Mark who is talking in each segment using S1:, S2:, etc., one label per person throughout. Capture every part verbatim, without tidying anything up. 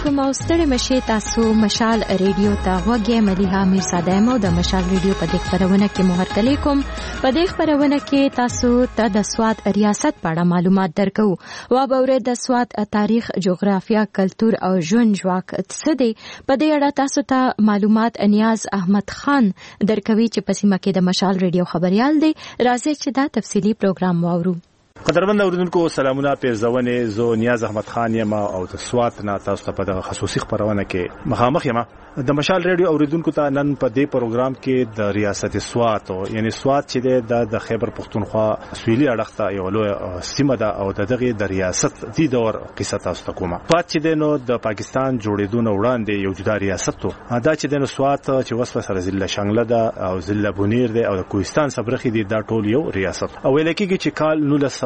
S1: علیکم او ستړي مشه تاسو مشال ریډیو ته وګورئ. مليها میرزاده مو د مشال ریډیو په دې خبرونه کې مهر کلیکم. په دې خبرونه کې تاسو ته د سواد ریاست په اړه معلومات درکو. و به ور د سواد تاریخ، جغرافیا، کلچر او ژوند ژواک څه دی. په دې اړه تاسو ته معلومات نیاز احمد خان درکوي چې په سیمه کې د مشال ریډیو خبريال دی. راځي چې دا تفصیلی پروګرام واورو.
S2: قدرمن اوریدونکو سلامونه، پیرزونه زو نیاز احمد خان یم او د سواد نه تاسو ته په دغه خصوصي خبرونه کې مخامخ یم. د مشال ریډیو اوریدونکو ته نن په دې پروګرام کې د ریاست سواد او یعنی سواد چې د خیبر پختونخوا سویلي اړخته یو لوی سیمه ده او دغه د ریاست دی دور قصه تاسو ته کومه. پات چې نو د پاکستان جوړېدون وړاندې یو جدا ریاست و. دا چې د سواد چې وسوسه سره ضلع شنګله ده او ضلع بونیر ده او د کوهستان صبرخي دي دا ټول یو ریاست. او لکه چې کال نولس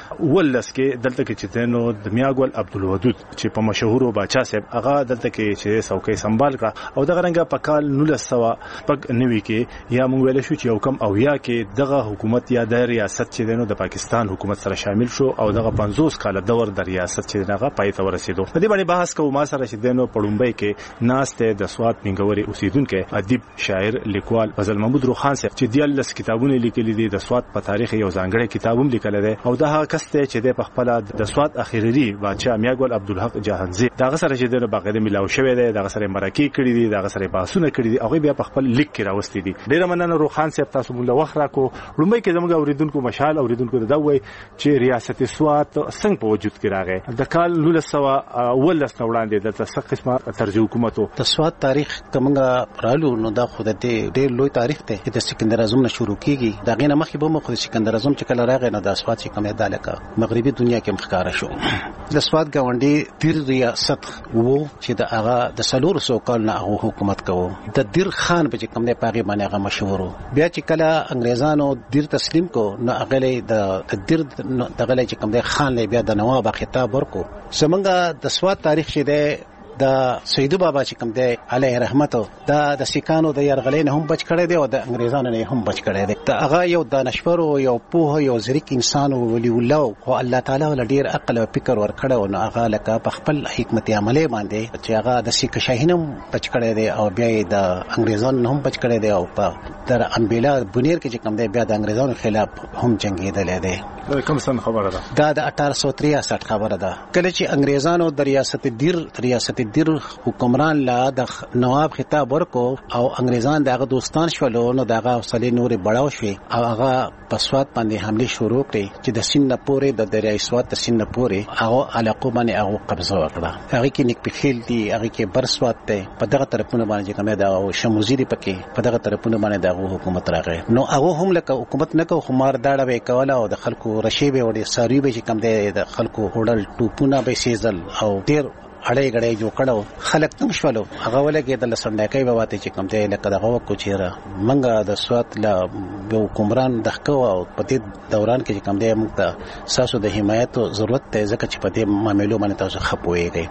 S2: ولس کې دلته کې چې نو د میاګول عبدالودود چې په مشهور بادشاہ صاحب هغه دلته کې چې څوکۍ سنبال کړه او دغه رنګه په کال نولس پک نوي کې یا مونږ ویل شو چې یو کم او یا کې دغه حکومت یا د ریاست چې نو د پاکستان حکومت سره شامل شو او دغه پنځوس کال دور د ریاست چې دغه پای ته ورسېدو. په دې باندې بحث کوو ما سره چې نو پړومبۍ کې ناسته د سواد منګوري اوسیدونکو ادیب، شاعر، لیکوال فضل محمود روخان صاحب چې دیالس کتابونه لیکلي دي. د سواد په تاریخ یو ځانګړی کتابوم لیکل دی او دا کس ته چې د خپل د سواد اخیری بادشاہ میاګول عبدالحق جهانزی دغه سره چې د باقاعده ملاو شوی دی، دغه سره مرکه کړی دي، دغه سره باسونه کړی دي. هغه بیا په خپل لیک کې راوستي دي. ډیر مننه روخان صاحب، تاسو موږ وخت راکو. لومړی کې زموږ اوریدونکو مشال اوریدونکو د دوی چې ریاست سواد څنګه په وجود کې راغی. د کال نولس ولس وړاندې د څه قسمه طرز حکومت د
S3: سواد تاریخ کومه رالو نو دا خو د ډیر لوی تاریخ دی چې د سکندر اعظم نه شروع کیږي. دا غینه مخې به مخ د سکندر اعظم چې کله راغی نو د سواد چې کومه دالکه مغربي دنیا کې مخکاره شو. د سواد گاونډي دیر ریاست وو چې د هغه د سلور سو کال نه هغه حکومت کوو. د دیر خان په کوم نه پاغي باندې هغه مشهور. بیا چې کله انګريزانو دیر تسلیم کو نو هغه د دیر دغه چې کوم د خان له بیا د نواب خطاب ورکو. سمنګا د سواد تاریخ چې د د سیدو بابا چې کوم دی علیه رحمت دا د سیکانو د يرغلین هم بچ کړی دی او د انګريزانو نه هم بچ کړی دی. دا هغه یو دانشور او یو پوه یو ظریف انسان ولی الله او الله تعالی ول ډیر عقل او فکر ور کړو نو هغه لکه په خپل حکمت عملی باندې چې هغه د سیک شاهینم بچ کړی دی او بیا د انګريزانو هم بچ کړی دی او په در امبیلا بنیر کې چې کوم دی بیا د انګريزانو خلاف هم جنگیدل دی.
S2: کوم سن خبره ده
S3: دا د اٹھارہ سو تریاسٹھ خبره ده. کله چې انګريزانو د ریاست دیر ریاست دیر حکمران لا د نواب خطاب ورکو او انګريزان دغه دوستان شولو نو دغه حوصله نور بڑاو شوي او هغه په سواد باندې حمله شروع کړي چې د سین پورې د دریای سواد د سین پورې هغه علاقه باندې هغه قبضه وکړه. هغه کې نیک پخیل دي، هغه کې بر سواد ته په دغه طرفونه باندې کومه دا شموزي دي پکې په دغه طرفونه باندې دغه حکومت راغی. نو هغه هم لکه حکومت نه کو خمار داړه به کوله او د خلکو رشیبه وړي ساروی به چې کم دی د خلکو هوډل ټوپونه به سیزل او ډیر اړې غړې جو کړو. خلک تم شولو هغه ولګي د لسندکې به واته چې کم دی لکه دغه کو چیرې منګه د سوات لا به حکمران دغه او په دې دوران کې چې کم دی موږ ته ساسو د حمایت ضرورت ته ځکه چې په دې معاملو باندې تاسو خپويږئ.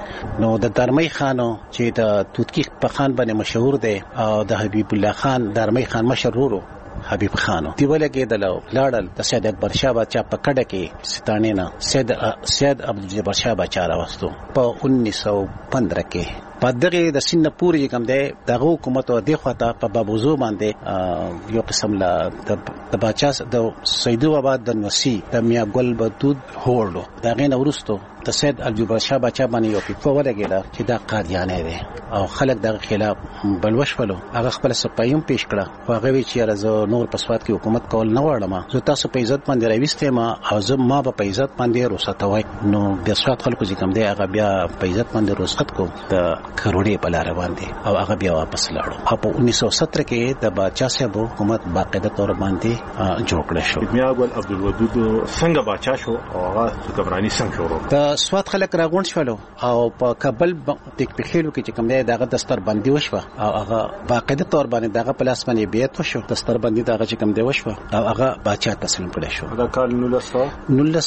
S3: نو د درمي خانو چې د توتکی په خان باندې مشهور دی او د حبیب الله خان درمي خان مشهور حبیب خانو دی ولګي د لاړل د سید اکبر شاه بچا په کډه کې ستانه نه سید سید عبدالجبار شاه بچا راوستو په انیس سو پندرہ کې. په دغه د سین پورې کوم دی دغه حکومت او د خواته په بابوزو باندې یو قسم لا د بچا د سیدو آباد د نوسی د میا ګل بدود هورلو دغه نورستو د سید عبدالجبار شاه بچا باندې یو په ولګیلا چې دا قاضیانه دي او خلک دغه خلاف بلوش ولو هغه خپل سپایم پیش کړه. هغه وی چې راز نور په سواد کې حکومت کول نه وړم زه تاسو په عزت باندې راويسته ما او زه ما په عزت باندې روسته وای. نو د سواد خلکو چې کوم دی هغه بیا په عزت باندې روسخت کو د کروڑې په لار باندې او هغه بیا واپس لاړو. په انیس سو سترہ کې د بادشاہ صاحب حکومت باقاعده تور باندې جوړ کړ شو.
S2: میاګول عبدالودود څنګه بادشاہ شو او هغه حکمرانی څنګه شروع
S3: د سواد خلک راغونډ شولو او په کابل تک په خېلو کې چې کوم دی دغه دستر بندي وشو او هغه باقاعده تور باندې دغه پلاس باندې بیت وشو. دستر بندي دغه چې کوم دی وشو او هغه بادشاہ تسلیم کړی شو.
S2: دا کال نولس
S3: نولس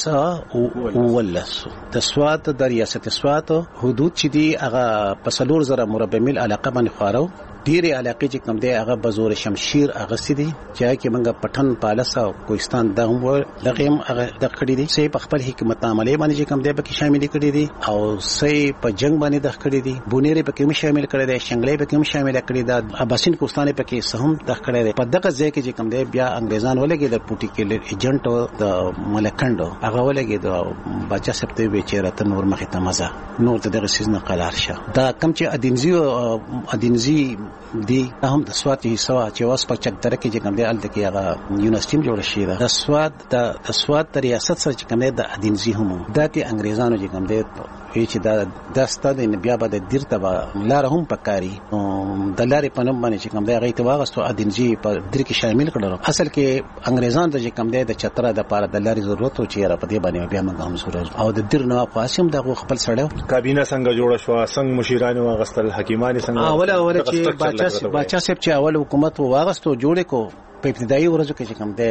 S3: او ولس د سواد د ریاست سواد حدود چې دی هغه په سلور زره مربع میل علاقه باندې خورو ډېرې علاقې چې کوم دی هغه بزور شمشیر هغه سدي چې کې موږ پټن پالس او کوهستان دغه دغه هغه د کړی دي سې په خپل حکمت عملی باندې چې کوم دی پکې شامل کړي دي او سې په جنگ باندې د کړی دي بونیره پکې هم شامل کړي دي شنګلې پکې هم شامل کړي دي اباسین کوهستان پکې سهم د کړی دي په دغه ځای کې چې کوم دی بیا انګريزان ولګي د پوټیکل ایجنټ د ملکندو هغه ولګي د بچا سپته وی چې راته نور مخې ته مزه نور ته دغه سیزن قلار شه دا کم چې ادینزی ادینزی دی هم د سواد حصہ چې واس په چتر کې چې کوم دی ال کې هغه یونیورسيټي جوړ شي دا د سواد د سواد ریاست سره چې کوم دی د ادینزی هم د تی انګريزانو چې کوم دی چې دا د ستاد بیا به د دیر ته لار هم پکاري د لارې په نوم باندې چې کوم دی هغه ته واغستو ادینزی په دیر کې شامل کړل اصل کې انګريزان د چې کوم دی د چتر د پاره د لارې ضرورت او چې را په دې باندې بیا موږ هم ضرورت او د دیر نو قاسم دغه خپل سړیو
S2: کابینه څنګه جوړه شو څنګه مشیران واغستل حکیمان څنګه
S3: اول اول چې باچا باچا صاحب چې اول حکومت واغستو جوړې کو په ابتدایي ورځو کې چې کوم دی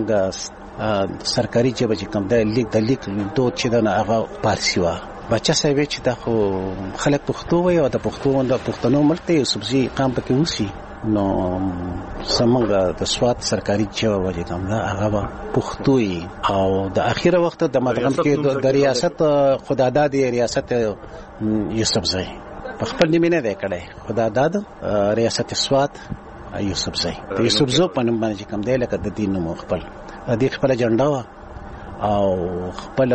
S3: زموږ سرکاري چې کوم دی لیک د لیک دوه چې دا هغه پارسی و بچا صاحب چې دا خو خلک پښتو وي او د پښتو د پښتنو ملته سبزي قام پکې وسی نو سمګه د سواد سرکاري چې وځي کوم دا هغه پښتوي او د اخیره وخت د مدغم کې د ریاست خداداد ریاست یوسفزئی په خپل نیمه نه دی کړی خداداد ریاست سواد یوسفزئی یوسفزو په نوم باندې کوم دی لکه د دین نوم خپل د خپل جنډا او خپل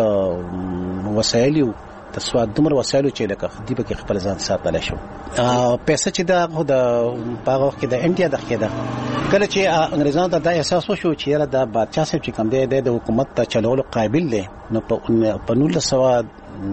S3: وسایل د سواد دومره وسایل چې لکه دی به خپل ځان ساتل شو پیسې چې دا خو د هغه وخت د انډیا د خېده کله چې انګريزانو ته د احساس وشو چې را د بادشاہ صاحب چې کوم دی د حکومت ته چلولو قابل دی نو په نول سواد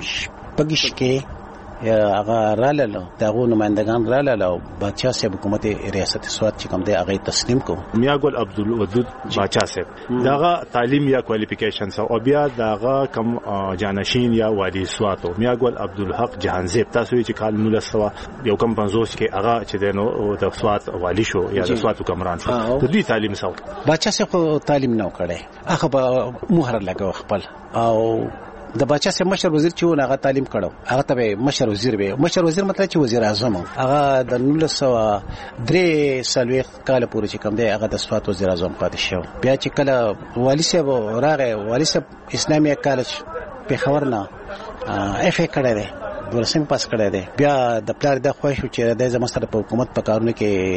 S3: پګش کې هغه رالله دغه نمائندگان رالله او بادشاہ صاحب حکومت ریاست سواد چې کوم دی هغه تسلیم کو
S2: میا ګل عبدالودود بادشاہ صاحب دغه تعلیم یا کوالیفیکیشن او بیا دغه کم جانشین یا والی سواد میا ګل عبدالحق جهانزیب تاسو چې کال نول سوا یو کم پنځوس کې هغه چې دنو د سواد والی شو یا د سواد حکمران شو د دې تعلیم سو
S3: بادشاہ صاحب تعلیم نه کړي هغه به مهر لګو خپل او د بچا سه مشر وزیر چې ونه هغه تعلیم کړو هغه ته مشر وزیر به مشر وزیر مطلب چې وزیر اعظم هغه د نولس سو درې سالوي کال پورې چې کوم دی هغه د سواد وزیر اعظم پاتې شو بیا چې کله والی صاحب راغی والی صاحب اسلامي کالج په خبر نه اف ای کړی دی ورسمه پاس کړی دی بیا د پلار د خوښ چې د زمستر په حکومت په کارونه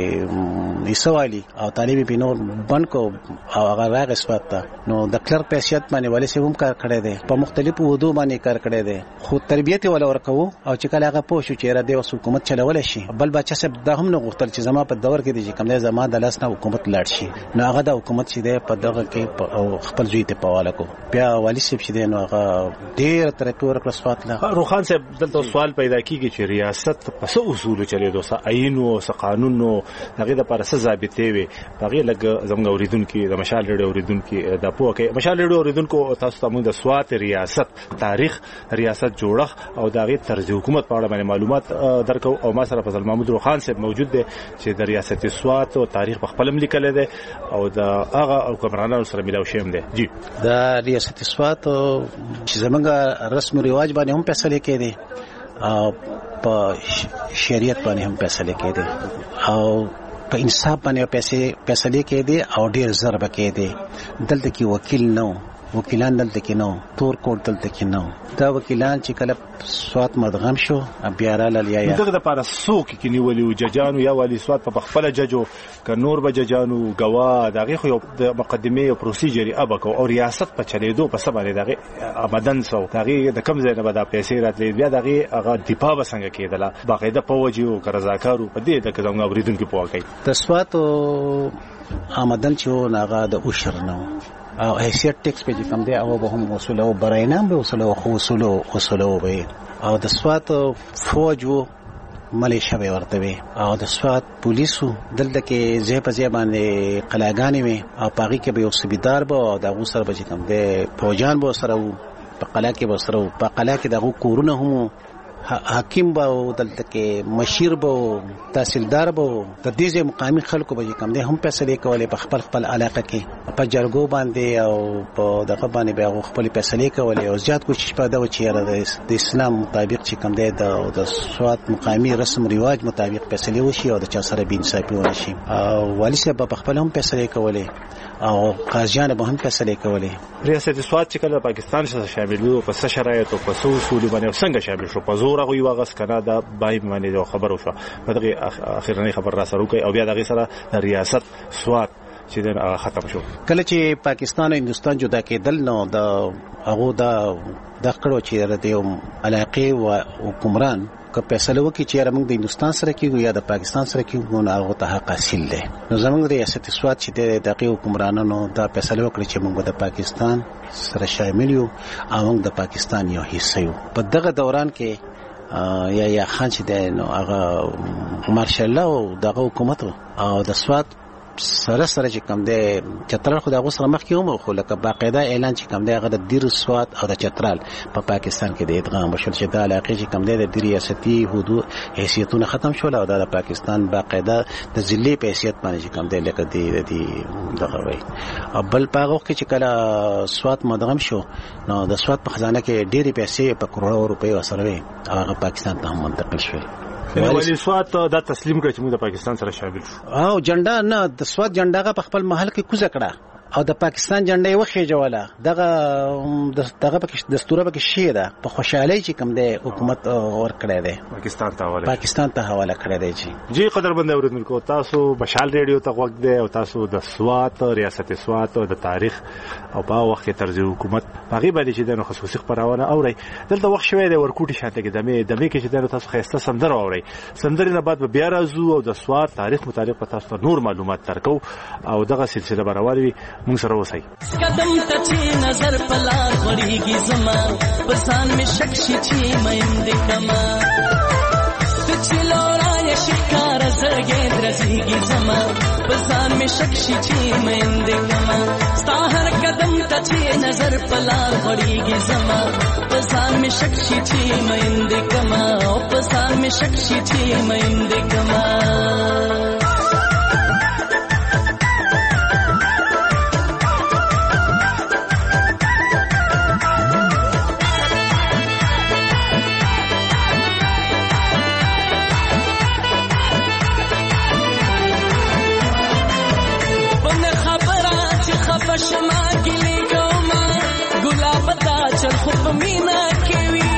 S3: کې ایسوالی او تعلیم په نور بن کو او هغه راغی سواد ته نو د کلر په حیثیت باندې والی صاحب هم کار کړی دی په مختلفو ودو باندې کار کړی دی خو تربیته ولا ورکو او چې کله هغه پوه شو چې را دی وس حکومت چلول شي بل بچا صاحب د هم نه غوښتل چې زما په دور کې دی چې کوم دی زما د لاس نه حکومت لاړ شي نو هغه د حکومت چې دی په دغه کې خپل ځای ته پواله کو بیا والی صاحب چې دی نو هغه ډیر ترقی ورکړ سواد له
S2: روخان صاحب دلته سوال پیدا کیږي چې ریاست په څه اصول چلے دوسه عین او قانون نو هغه د پر څه ضابطه وي هغه لګ زموږ اوریدونکو د مشال ریډیو اوریدونکو د پوهه کې مشال ریډیو اوریدونکو تاسو ته موږ د سواد ریاست تاریخ ریاست جوړخ او دغه طرز حکومت په اړه باندې معلومات درکو او ما سره فضل محمود روخان صاحب موجود دي چې د ریاست سواد او تاریخ په خپل لیکل دي او د هغه حکمرانانو سره ملاو شیم دي جی
S3: د ریاست سواد چې زموږ رسم او رواج باندې هم فیصله کړي او په شریعت باندې هم فیصله کړي او په انصاف باندې پیسې فیصله کړي او ډیر ضرب کړي دلته کې وکیل نو وکیلان دلته کې نو تور کوټ دلته کې نو دا وکیلان چې کله سواد مدغم شو بیا را لیا یا
S2: دغه د پاره سوق کې نیولې او ججانو یا والی سواد په خپل ججو ک نور به ججانو غوا دغه خو د مقدمه او پروسیجری ابکو او ریاست په چلیدو په سبا دغه آمدن سو دغه د کم ځای نه به د پیسې راتلې بیا دغه هغه دیپا بسنګ کېدله باقاعده پوجیو کرزاکارو په دې د کزمغه اوریدونکو په واقع
S3: د سواد آمدن چې ناغه د اوشر نو او حیثیت ټیکس په کوم دی او به هم وصول او براینام به وصول او وصول او وصول به او د سواد فوجو ملیشیا به ورته وي او د سواد پولیسو دلته کې زه په ځای باندې قلاګانې وي او پاغي کې به یو سبیدار به او د غوسر به کوم دی فوجان به سره په قلا کې به سره په قلا کې دغه کورونه هم حاکم به دلته کې مشیر به تحصیلدار به د دې مقامي خلکو به کوم دي هم فیصله کولې په خپل خپل علاقه کې په جرګو باندې او په دغه باندې به خپل فیصله کولې او زیات کوشش په دا و چې د اسلام مطابق چې کوم دی د سواد مقامي رسم ریواج مطابق فیصله وشي او د چا سره بې انصافي ونشي او والي صاحب په خپل هم فیصله کولې او قاضیان به هم فیصله کولې.
S2: ریاست سواد چې کله پاکستان سره شامل وو په شرایطو په څو اصول باندې څنګه شامل شو په زور غوي واغس کنه دا بای باندې یو خبر وشو په دغه اخیرنی خبر را سره کوي او بیا دغه سره ریاست سواد چې دا ختم شو.
S3: کله چې پاکستان او هندستان جدا کېدل نو دا هغه دا د کړو چې د یو علاقې او حکمران که فیصله وکړي چې موږ د هندستان سره کېږو یا د پاکستان سره کېږو نو هغه ته حق حاصل دی. نو زموږ ریاست سواد چې د دغه حکمرانانو دا فیصله وکړي چې موږ د پاکستان سره شامل یو او موږ د پاکستان یو حصہ یو. په دغه دوران کې یا یا خان چې د نو هغه مارشال او دغه حکومت او د سواد سره سره چې کوم دی چترال خو دغه سره مخ کې هم خو لکه باقاعده اعلان چې کوم دی هغه د دیر سواد او د چترال په پا پاکستان کې د ادغام وشول چې د علاقې چې کوم دی د ریاستي حدود حیثیتونه ختم شول او د پاکستان باقاعده د ضلع په حیثیت باندې چې کوم دی لکه د دې دغه وای او بل پاغه کې چې کله سواد مدغم شو نو د سواد په خزانه کې ډېری پیسې په کروڑو روپۍ وسره وي هغه پاکستان ته منتقل شول.
S2: ولی سواد دا تسلیم کړ چې موږ د پاکستان سره شامل شو
S3: او جنډا نه د سواد جنډا په خپل محل کې کوزه کړه او د پاکستان جنډا یې وخېجوله دغه دغه پکې دستوره پکې شي ده په خوشحالي چې کوم دی حکومت ور کړی دی
S2: پاکستان ته حواله
S3: پاکستان ته حواله کړی دی. جی
S2: جی قدرمن اوریدونکو تاسو مشال ریډیو ته وخت دی او تاسو د سواد ریاست سواد او د تاریخ او په وخت کې طرز حکومت هغه باندې چې د خصوصي خبرونه اوري دلته وخت شوی دی ورکوټي شانته کې دمه دمه کې چې تاسو خسته سندره اوري سندره نه بعد بیا راځو او د سواد تاریخ متعلق تاسو نور معلومات ترکو او دغه سلسله براوي موږ سره وسی.
S4: قدم ته چې نظر پلار وړيږي زما پسان می شکشي چې مېند کما ته چې لورا شکار زړګې درځيږي زما پسان می شکشي چې مېند کما ستا هر قدم ته چې نظر پلار وړيږي زما پسان می شکشي چې مېند کما او پسان می شکشي چې مېند کما. شما ګلې کوما ګلاب تا چل خو مینا کوي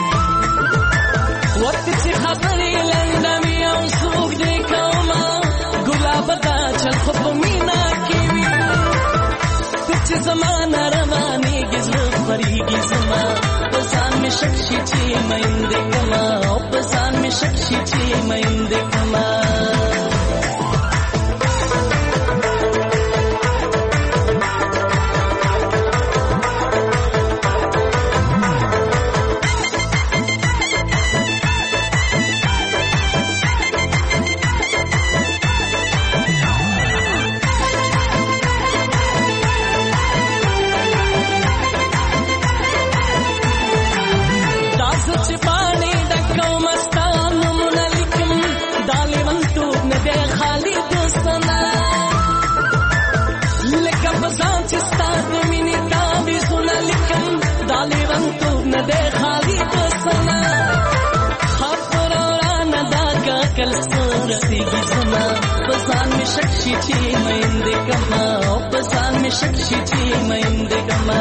S4: وخت چې خبرې لندمي او سوق دې کوما ګلاب تا چل خو مینا کوي چې زمانہ رواني گزر فريږي زما پسان می شکشي چې مېند کما او پسان می شکشي چې مېند کما. شکشي چې مېند کما او پسان می شکشي چې مېند کما.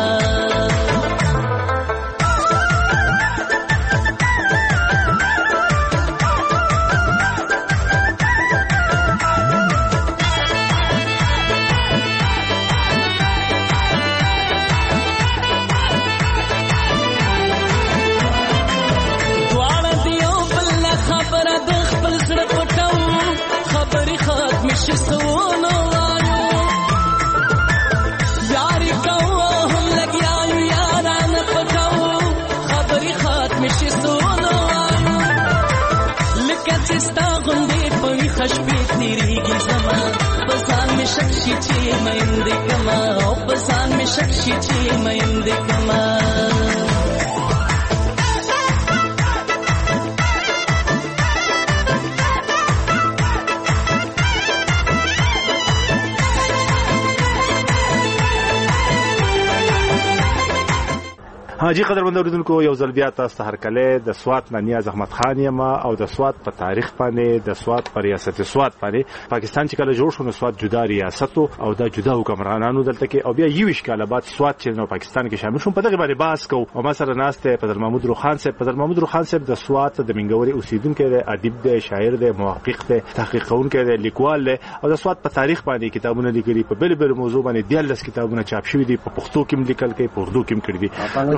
S4: شکشي چې مېند کما او پسان می شکشي چې مېند کما.
S2: اجي قدرمن اوریدونکو یو ځل بیا تاسو ته هرکله د سوات نه نیاز احمد خان یم او د سوات په تاریخ باندې د سوات پر ریاست سوات باندې پاکستان چې کله جوړ شو نو سوات جدا ریاست او د جدا حکمرانانو دلته کې او بیا یو اشکال بعد سوات چې نو پاکستان کې شامل شو په دغه باندې بحث کو او مثلا ناسته پدر محمود روخان صاحب پدر محمود روخان صاحب د سوات د منګوري اوسیدونکو دی ادیب دی شاعر دی محقق دی تحقیق کوونکی دی لیکوال دی او د سوات په تاریخ باندې کتابونه لیکلي په بل بل موضوع باندې دیالس کتابونه چاپ شوي دي په پښتو کې لیکل کې په اردو کې کړي دي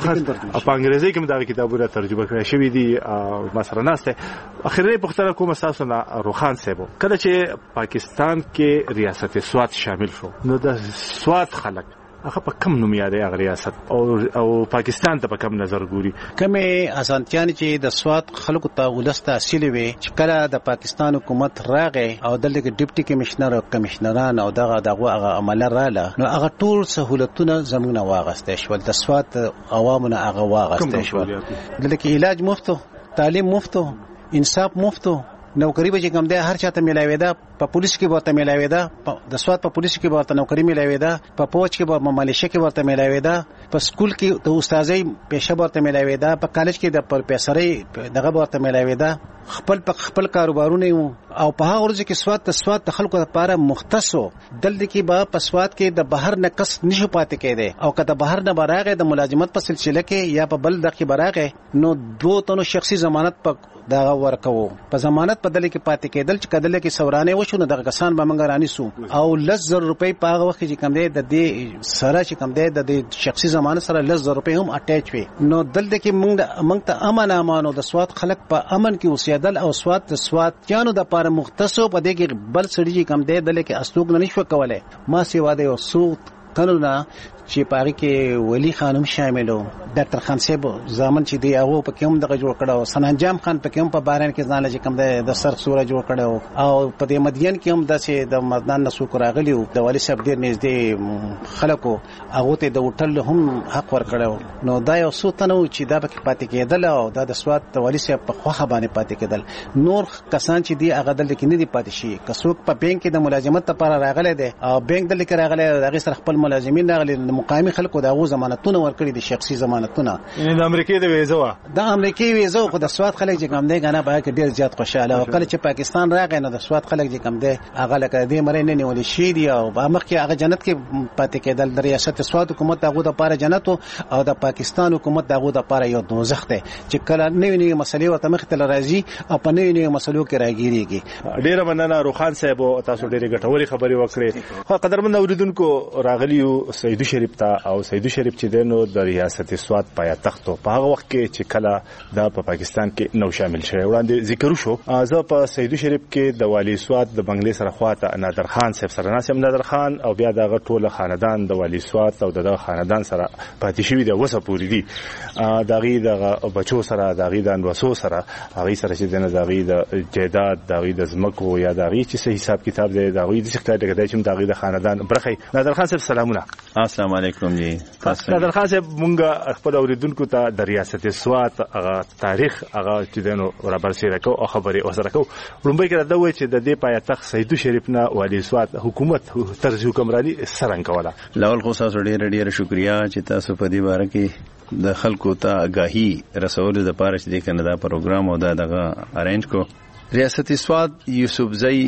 S2: او په انګریزي کې دا کتابونه ترجمه کړي شوي دي مثلا ناسته اخیری پختره کوم اساس نه روخان صاحب کله چې پاکستان کې ریاست سوات شامل شو نو د سوات خلک هغه په کم نوم یادې هغه ریاست او او پاکستان ته په کم نظر ګوري
S3: کومه اسانتیان چې د سوات خلکو ته ولسته اصلي وي چې کله د پاکستان حکومت راغې او دلته ډیپټي کمشنر او کمشنران او دغه دغه هغه عمل رااله نو هغه ټول سہولتونه زمونږ واغسته شول د سوات عوامونه هغه واغسته شول دلته کې علاج مفت تعلیم مفت انصاف مفت نوکری به کوم ده هر چاته ملایوي ده په پولیس کې ورته ملایوي ده د سوات په پولیس کې ورته نوکری ملایوي ده په فوج کې ورته مالشه کې ورته ملایوي ده په سکول کې د استادۍ پېښه ورته ملایوي ده په کالج کې د پروفیسورۍ دغه ورته ملایوي ده خپل په خپل کاروبارونه او په هغه ورځ کې سوات د سوات د خلکو لپاره مختصو دلته کې به په سوات کې د بهر نقص نشو پاتې کېده او کله بهر نه براغه د ملازمت په سلسله کې یا په بل دغه براغه نو دوه تنو شخصي ضمانت په دا ورکو په ضمانت په دله کې پاتې کېدل چې کدل کې سورانه وشو نو دغه کسان به منګ رانی سو او لس زر روپۍ په هغه وخت کې کم دی د دې سره چې کم دی د شخصي ضمانت سره لس زر روپۍ هم اٹیچ وي نو دلته کې موږ موږ ته امن امانو د سوات خلک په امن کې اوسېدل او سوات د سوات جانو د لپاره مختصو په دې کې بل سړي کم دی دله کې استوګ نه نشو کولای ما سیوا دی او سوت قانونا چې پاره کې ولی خانم شاملو ډاکټر خان صاحب زامن چې دی هغه په کوم دغه جوړ کړو سنانجام خان په کوم په باران کې ځان لږ کم د سر سوره جوړ کړو او په دې مدین کې هم د د مدان نسو راغلی د ولی صاحب ډیر نږدې خلکو هغه ته د هوټل هم حق ور کړو نو دا یو سوتنو چې دا پکې پاتې کېدل او دا د سوات د ولی صاحب په خوخه باندې پاتې کېدل نور کسان چې دی هغه دل کې نه دی پاتې شي کڅوک په بانک کې د ملازمت لپاره راغلی دی او بانک دل کې راغلی هغه سره خپل ملازمین راغلي مقامی خلکو دغه ضمانتونه ورکړي دي شخصي ضمانتونه
S2: یعنی د امریکای د ویزا
S3: د امریکای ویزا خو د سوات خلک چې کوم دی غنا به کې ډیر زیات خوشاله او کله چې پاکستان راغی نو د سوات خلک چې کوم دی هغه لکه دې مړ نه نیول شي دی او مخکې هغه جنت کې پاتې کېدل د ریاست سوات حکومت هغه د پاره جنت او د پاکستان حکومت هغه د پاره یو دوزخ دی چې کله نوې نوې مسلې ورته مخ ته راځي او په نوې نوې مسلو کې راګیریږي
S2: ډیر مننه روخان صاحب تاسو ډیره ګټوري خبرې وکړې خو قدرمن اوریدونکو راغلیو سیدو شریف ته او سیدو شریف چې دنو د ریاست سوات پایتخت په هغه وخت کې چې کله د پاکستان کې نو شامل شوی وړاندې ذکر شو زه په سیدو شریف کې د والی سوات د بنگلې سره خواته نادر خان صاحب سره ناسم نادر خان او بیا د ټوله خاندان د والی سوات او د خاندان سره پاتې شوی د وسه پوری دي دغه د بچو سره دغه د انوسو سره هغه سره چې دنه دغه د جیداد دغه د زمکو یا دغه چې څه حساب کتاب دی دغه د څه کړه دغه چې دغه د خاندان برخه نادر خان صاحب سلامونه
S5: السلام علیکم جی
S2: نادر خان صاحب مونږ خپل اوریدونکو ته د ریاست سوات هغه تاریخ هغه چې دنو رابرسیره کو او خبري اوسره کو لومبای کړه دا و چې د دې پایتخت سیدو شریف نه والی سوات حکومت طرز حکمرانی سرنګ کوله
S5: لاول خو تاسو ډیر ډیر شکریا چې تاسو په دې باره کې د خلکو ته آگاهی رسول د پاره چې د کنه دا پروګرام او دا دغه ارینج کو ریاست سوات یوسفزئی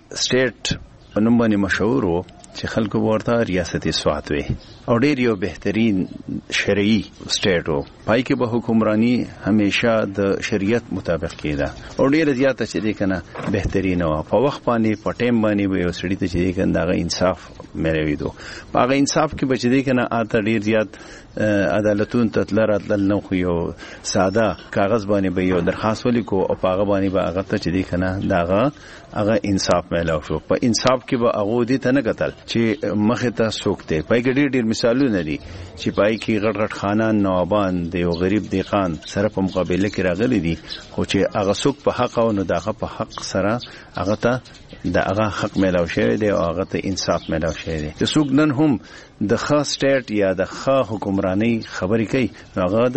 S5: سټیټ په نوم باندې مشهور وو چې خلکو ورته ریاست سوات وي او ډیر یو بهترین شرعي سټیټ وو پای کې به حکمرانی همیشه د شریعت مطابق کېده او ډیر زیاته چې دی کنه بهترین وو په وخت باندې په ټیم باندې به یو سړی ته چې دی کنه دا انصاف ملوي دو په هغه انصاف کې بچ دی کنه اته ډیر زیات عدالتون تطلع راتل نو خو یو ساده کاغذ باندې به یو درخواست ولیکو او په هغه باندې به هغه ته چې دی کنه داغه هغه انصاف ملو شو په انصاف کې به هغه دې ته نه قتل چې مخه ته سوکته پای کې ډیر ډیر مثالونه دي چې پای کې غټ غټ خانان نوابان دی او غریب دیقان سره په مقابله کې راغلي دي خو چې هغه سوک په حق او نه دغه په حق سره هغه ته د هغه حق ملو شوی دی او هغه ته انصاف ملو شوی دی چې سوک نن هم د خاص سټیټ یا د خا حکمرانی خبرې کوي هغه د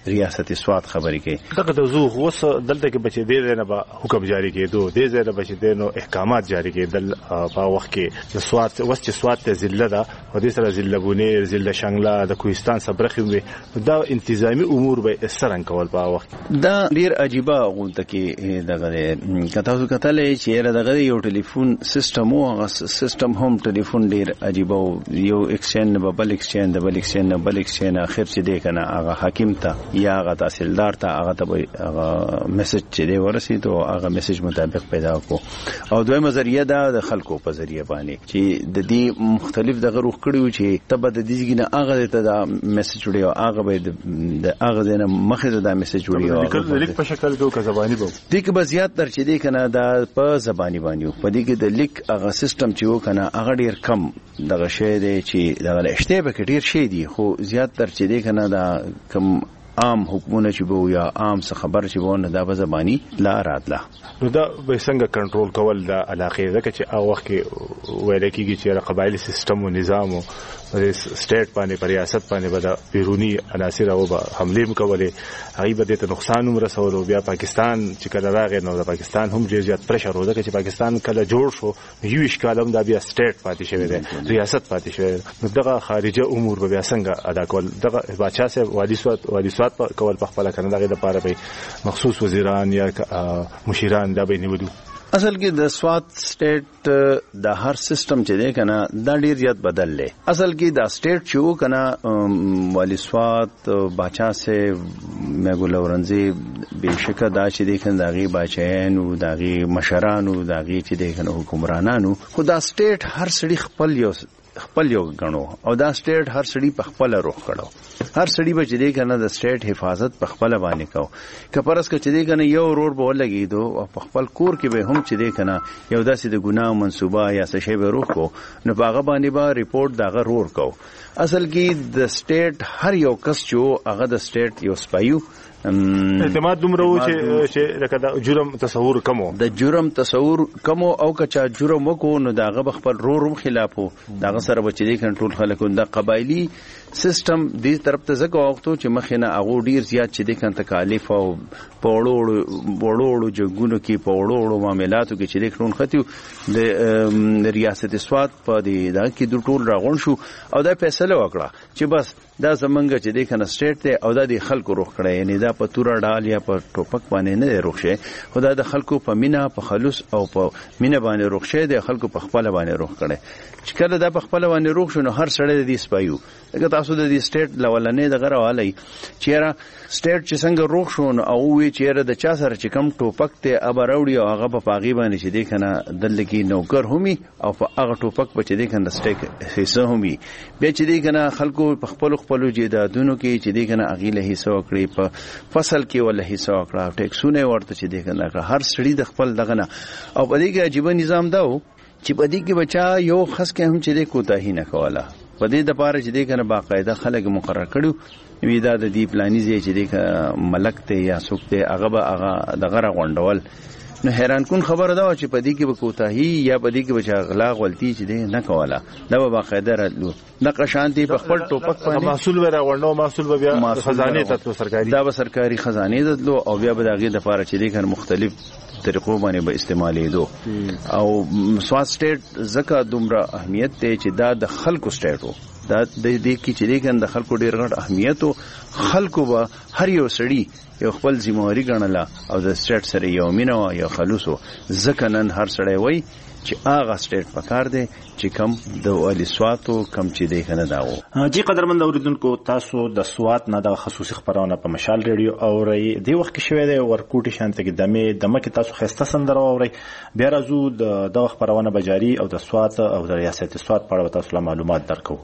S5: ریاست سوات خبرې کوي.
S2: دغه د زو اوس دلته کې بچي دی نه به حکم جاری کېدو دې ځای نه بچي دی نو احکامات جاری کېدل په وخت کې د سوات اوس چې سوات ته ضلع ده او د سره ضلع بونیر ضلع شنګلا د کوهستان صبرخي دا انتظامی امور به سرنګ کول په وخت
S5: دا ډیر عجیبه غونډه کې دغه کته څه کتلې چې دغه یو ټلیفون سیستم او هغه سیستم هم ټلیفون ډیر عجیبه یو ایکسچینج به بل ایکسچینج د بل ایکسچینج نه بل ایکسچینج اخر چې دی کنه هغه حاکم ته یا هغه تحصیلدار ته هغه ته هغه میسج چې دی ورسید او هغه میسج مطابق پیدا کو او دویمه ذریعہ دا د خلکو په ذریعہ باندې چې د دې مختلف دغه روخ کړیو چې تبه د دې نه هغه ته دا میسج وړي او هغه به د هغه نه مخه دا میسج وړي
S2: او لیک په شکل کې او زبانی به
S5: دې کې بزیات تر چې دی کنه دا په زبانی باندې په دې کې د لیک هغه سیستم چې و کنه هغه ډیر کم دغه شی دی چې دغه اشتباه کې ډیر شی دی خو زیات تر چې دی کنه دا کم عام حکومت چې به یا عام څه خبر چې به نه دا په زبانی لا راتله
S2: نو دا به څنګه کنټرول کول د علاقې ځکه چې هغه وخت کې ویل کېږي چې قبایلی سیستم او نظام او سټیټ باندې پر ریاست باندې به د بیرونی عناصر او حمله مکولې هغه به ته نقصان هم رسول او بیا پاکستان چې کله راغی نو د پاکستان هم ډیر زیات پرشر وځي چې پاکستان کله جوړ شو یو اشکالم دا بیا سټیټ پاتې شوی دی ریاست پاتې شوی نو دغه خارجه امور به بیا څنګه ادا کول دغه بادشاہ صاحب والی سوات والی سوات کول په خپل کنه دغه لپاره به مخصوص وزیران یا مشیران دا به نیولو
S5: اصل کې د سوات سټیټ د هر سیستم چې دی کنه دا ډیر زیات بدل لې اصل کې د سټیټ چې و کنه والی سوات بادشاہ سے مګول اورنځي بهشکه دا چې دی کنه داغي بادشاہان او داغي مشران او داغي چې دی کنه حکمرانانو خو دا سټیټ هر سړي خپل یو خپل یو غنو او دا سټیټ هر سړي په خپل روخ کړو هر سړي به چې دی کنه د سټیټ حفاظت په خپل باندې کو کپرس کې چې دی کنه یو رور به لګي دو او په خپل کور کې به هم چې دی کنه یو داسې د ګناه منسوبه یا څه شی به روخ کو نو باغه باندې به ریپورت دا غرور کو اصل کې د سټیټ هر یو کس چې هغه د سټیټ یو سپایو
S2: اعتماد دومره و چې چې لکه د جرم تصور کمو
S5: د جرم تصور کمو او کچا جرم وکړو نو داغه بخپل رورم خلافو داغه سره بچی دی کنټرول خلکو د قبایلی سیستم دې طرف ته زکه وختو چې مخینه هغه ډیر زیات چې د کن تکالیف او پوړوړو وړوړو جګونو کې پوړوړو معاملاتو کې چې د قانون خطیو د ریاست سوات په دې دا کې د ټول راغون شو او دا فیصله وکړه چې بس دا زمونږ چې د کن سټیټ ته او د خلکو روخ کړي یعنی دا په تور ډال یا په ټوپک باندې نه روخ شي خدای د خلکو په مینا په خلوص او په مینا باندې روخ شي د خلکو په خپل باندې روخ کړي چې کله دا په خپل باندې روخ شنو هر سړی د دې سپایو دغه تاسو د دې سټیټ لولنې د غره چیرې سټیټ چې څنګه روخ شو او وی چیرې د چا سره چې کم ټوپک ته ابراوړي او هغه په پاغي باندې چې دی کنه دلته کې نوکر همي او په هغه ټوپک په چې دی کنه سټیک حصہ همي به چې دی کنه خلکو په خپل خپل جیدادونو کې چې دی کنه اغیله حصہ وکړي په فصل کې ولا حصہ وکړه ټیکسونه ورته چې دی کنه هر سړي د خپل دغه نه او په دې کې عجیب نظام دا و چې په دې کې بچا یو خاص کې هم چې دی کوتاهی نه کوله په دې د پاره چې دی کنه باقاعده خلک مقرر کړو وی دا د دې پلانیزي چې دی ملک ته یا سوکته هغه به هغه دغه غونډول نو حیران کون خبره دا چې په دې کې به کوتاهی یا په دې کې به غلا غلطي چې دی نه کوله دا به باقاعده راتلو د قشانتي په خپل ټوپک باندې
S2: محصول ورا غونډو محصول به بیا خزانه ته سرکاري
S5: دا به سرکاري خزانه دتلو او بیا به دغه د پاره چې دی کنه مختلف طریقو باندې به استعمالې دو او سوات سټیټ زکه دومره اهمیت ته چې دا د خلکو سټیټو دا د دې کې چې دغه د خلکو ډیر غټ اهمیت او خلکو به هر یو سړی یو خپل ذمہواری ګڼله او د سټیټ سره یو مینه یو خلوصو ځکه نن هر سړی وای چې هغه سټیټ پکار دی چې کم د والی سواتو کم چې دی کنه داو
S2: جی قدرمن اوریدونکو تاسو د سوات نه د خصوصي خبرونه په مشال ریډیو اوري دی وخت کې شوی دی ورکوټي شانته کې دمه دمه کې تاسو خسته سندره اوري بیا راځو د د خبرونه بجاری او د سوات او د ریاست سوات په اړه تاسو معلومات درکو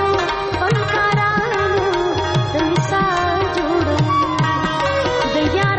S6: Yeah.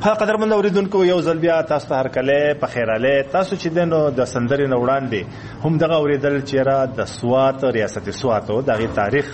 S2: ها قدرمن اوریدونکو یو ځل بیا تاسو ته هر کله په خیراله تاسو چې دنو د سندرې نه وړاندې هم دغه اوریدل چې را د سوات ریاست سوات او دغه تاریخ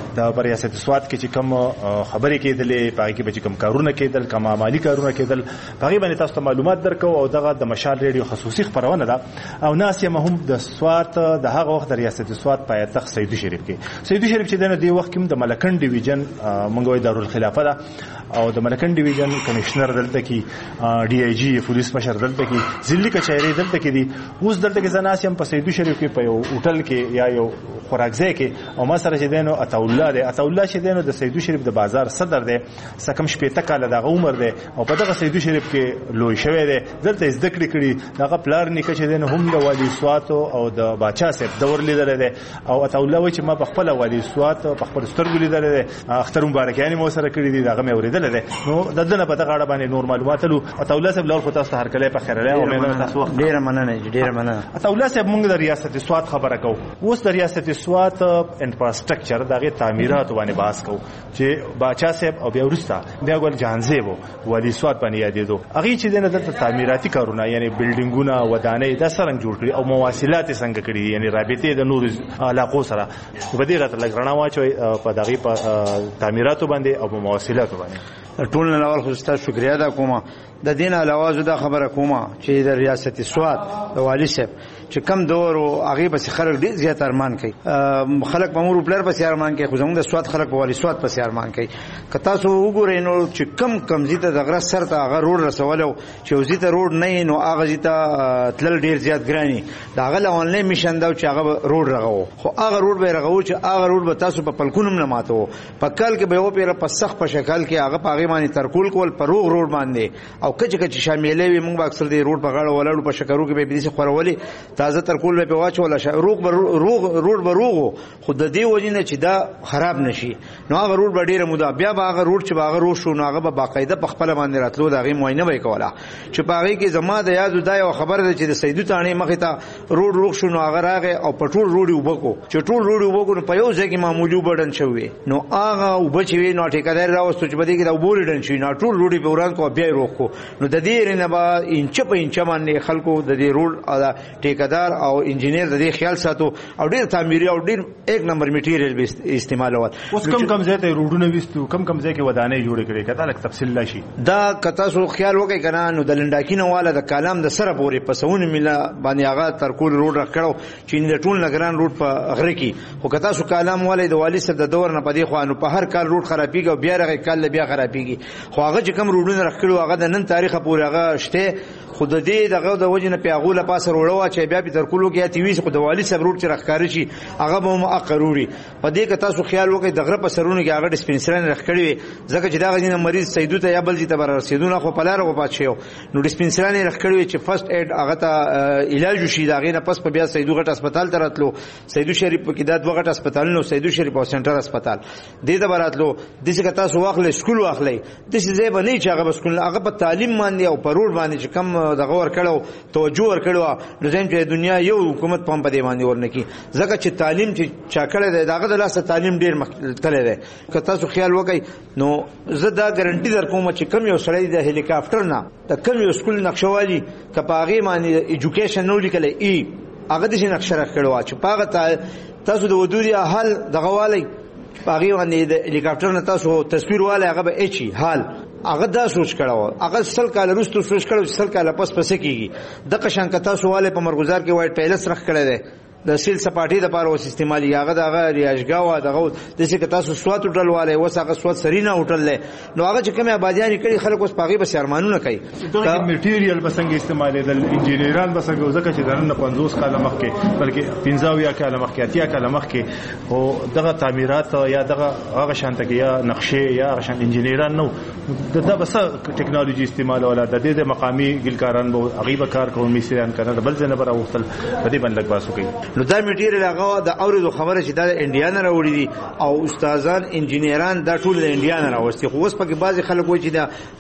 S2: د ریاست سوات کې چې کوم خبرې کېدلې پای کې به کوم کارونه کېدل کوم مالی کارونه کېدل هغه باندې تاسو ته معلومات درکو او دغه د مشال ریډیو خصوصي خبرونه ده او ناس یې هم د سوات د هغه وخت د ریاست سوات پایتخت سیدو شریف کې سیدو شریف چې دنه دی وخت کې د ملکن ډیویژن منګوي دارالخلافه ده او د ملکن ډیویژن کمشنر دلته کې ډي آی جی پولیس مشر دلته کې ضلعي کچهری دلته کې دي اوس دلته کې زناسیم په سیدو شریف کې په یو هوټل کې یا یو خوراکځای کې او ما سره چې دینو عطاالله دی عطاالله چې دینو د سیدو شریف د بازار صدر دی سکم شپېته کاله دغه عمر دی او په دغه سیدو شریف کې لوی شوی دی دلته زده کړې کړي دغه پلار نیکه چې دینو هم د والي سوات او د باچا صاحب دور لیدل دی او عطاالله وایي چې ما په خپل والي سوات په خپل سترګو لیدل دی اختر مبارکیانې مو سره کړې دي دغه مې اوریدل دی نو ددنه په دغه اړه باندې نور معلومات لو عطاالله صاحب لور خو تاسو هر کله په خیر له او مې تاسو
S6: ډیره مننه ډیره مننه
S2: عطاالله صاحب موږ د ریاست سوات خبره کوو اوس د ریاست سوات انفراستراکچر دغه تعمیرات باندې بحث کوو چې باچا صاحب او بیا ورسته بیا ګل جهانزیب والي سوات باندې یادېدو هغه چې دنه د تعمیراتي کارونه یعنی بلډینګونه ودانې د سرنګ جوړ کړي او مواصلات څنګه کړي یعنی رابطې د نور علاقو سره په دې راته لګرنا واچوي په دغه په تعمیراتو باندې او مواصلاتو باندې
S6: ټول نه اول خو ستاسو شکریا دا کومه د دین علاوه زه دا خبره کومه چې د ریاست سوات د والي صاحب چې کم دور او هغه بس خلک ډیر زیات ارمان کوي خلک په مور پلر په ارمان کوي خو زموږ د سوات خلک په والي سوات په ارمان کوي که تاسو وګورئ نو چې کم کم زیته د غره سر ته هغه روډ رسولو چې وزیته روډ نه نو هغه زیته تلل ډیر زیات ګرانی دا هغه لونلې میشن دا چې هغه روډ رغو خو هغه روډ به رغو چې هغه روډ به تاسو په پلکونم نه ماتو په کال کې به و پیره په سخت په شکل کې هغه په هغه باندې ترکول کول په روغ روډ باندې او کچ کچ شاملې وي موږ اکثر دی روډ په غاړه ولاړو په شکرو کې به بيدي څه خورولي تازه ترکول به واچول روغ روغ روډ به روغ خو د دې وجنه چې دا خراب نشي نو هغه روډ به ډیره موده بیا به هغه روډ چې هغه روډ شو نو هغه به باقاعده په خپل باندې راتلو دا غي معاینه وای کوله چې په هغه کې زما د یاد دا یو خبره ده چې د سیدو تانی مخې ته روډ روغ شو نو هغه راغی او په ټول روډ وبکو چې ټول روډ وبکو نو په یو ځای کې معمولی وبډن شوی نو هغه وبچوي نو ټیکادار راوستو چې بده کې دا وبوریډن شي نو ټول روډ په وران کو بیا روغ کو نو د دې رنه با انچ په انچ باندې خلکو د دې روډ او ټیکادار او انجینیر د دې خیال ساتو او ډیر تعمیري او ډیر یک نمبر میټیریل به استعمالول
S2: اوس کم کم ځای ته روډونه وستو کم کم ځای کې ودانې جوړ کړي کته لک تفصیل لشي
S6: دا کته سو خیال وکي کنه نو د لنډاکینه والا د کلام د سره پورې پسون ملا باندې هغه ترکول روډ راکړو چې د ټول نگران روډ په غره کې خو کته سو کلام والے د والی صاحب د دور نه پدې خو انو په هر کال روډ خرابېږي او بیا رغه کال بیا خرابېږي خو هغه چې کم روډونه راکړو هغه د نن تاریخ پورې هغه شته خود دې دغه د وجنه پیغوله پاسه وروړو چې بیا په ترکولو کې تیویس خو د والی صاحب روډ چې راخکاری شي هغه به مقروري په دې کې تاسو خیال وکړئ دغه په سرونو کې هغه ډسپنسرین راخکړي ځکه چې دا غوښنه مریض سیدو ته یا بل چې تبر رسیدونه خو په لار و پات شو نو ډسپنسرین راخکړي چې فرست ایډ هغه ته علاج شي دا غینه پس په بیا سیدو غټ هسپتال ته راتلو سیدو شریف کې دا دوه غټ هسپتال نو سیدو شریف او سنټر هسپتال دې ته براتلو د څه تاسو واخلې سکول واخلې د څه ځای باندې چې هغه سکول هغه په تعلیم باندې او پرور باندې چې کم دغه ور کړو توجه ور کړو نو زم چې دنیا یو حکومت پم په دې باندې ورنکي ځکه چې تعلیم چې چا کړی دی داغه د لاسه تعلیم ډیر مختلف دی که تاسو خیال وکړئ نو زه دا ګارانټي درکوم چې کم یو سړی د هلیکاپټر نه د کم یو سکول نقشوالي کپاغي باندې ایجوکیشن نو لیکلی ای هغه د نقشه راکړو چې پاغه تاسو د ودوري حل دغه والی پاغي باندې د هلیکاپټر نه تاسو تصویر والی هغه به اچي حال هغه دا سوچ کړو هغه سل کال وروسته سوچ کړو سل کال پس پس کیږي د قشان کتا سواله په مرغزار کې وایټ پیلس رخ کړی دی د سیل سپاټي د پاره اوس استعمالي هغه دغه ریاجګاو دغه د څه کتا سوات هوټل والے وسغه سوات سرینا هوټل له نو هغه چې کومه آبادیان کړي خلک اوس پاغي بس ارمانونه کوي
S2: دا میټیریل بسنګ استعمالي د انجینران بسنګ ځکه چې درنه پنځوس کال مخکې بلکې پنځه یا کال مخکې اتیا کال مخکې او دغه تعمیرات یا دغه هغه شانته یا نقشې یا هغه شان انجینران نو دا بس ټیکنالوژي استعمال ولا د دې مقامي ګلکاران به غیبه کار کوي میسران کنه بل ځنه بر اوختل په دې باندې باسو کوي
S6: نو دا میټیریل هغه د اورېدو خبره چې د انډیا نه راوړي دي او استادان انجینران دا ټول د انډیا نه راوستي خو اوس پکې بعضي خلک وایي چې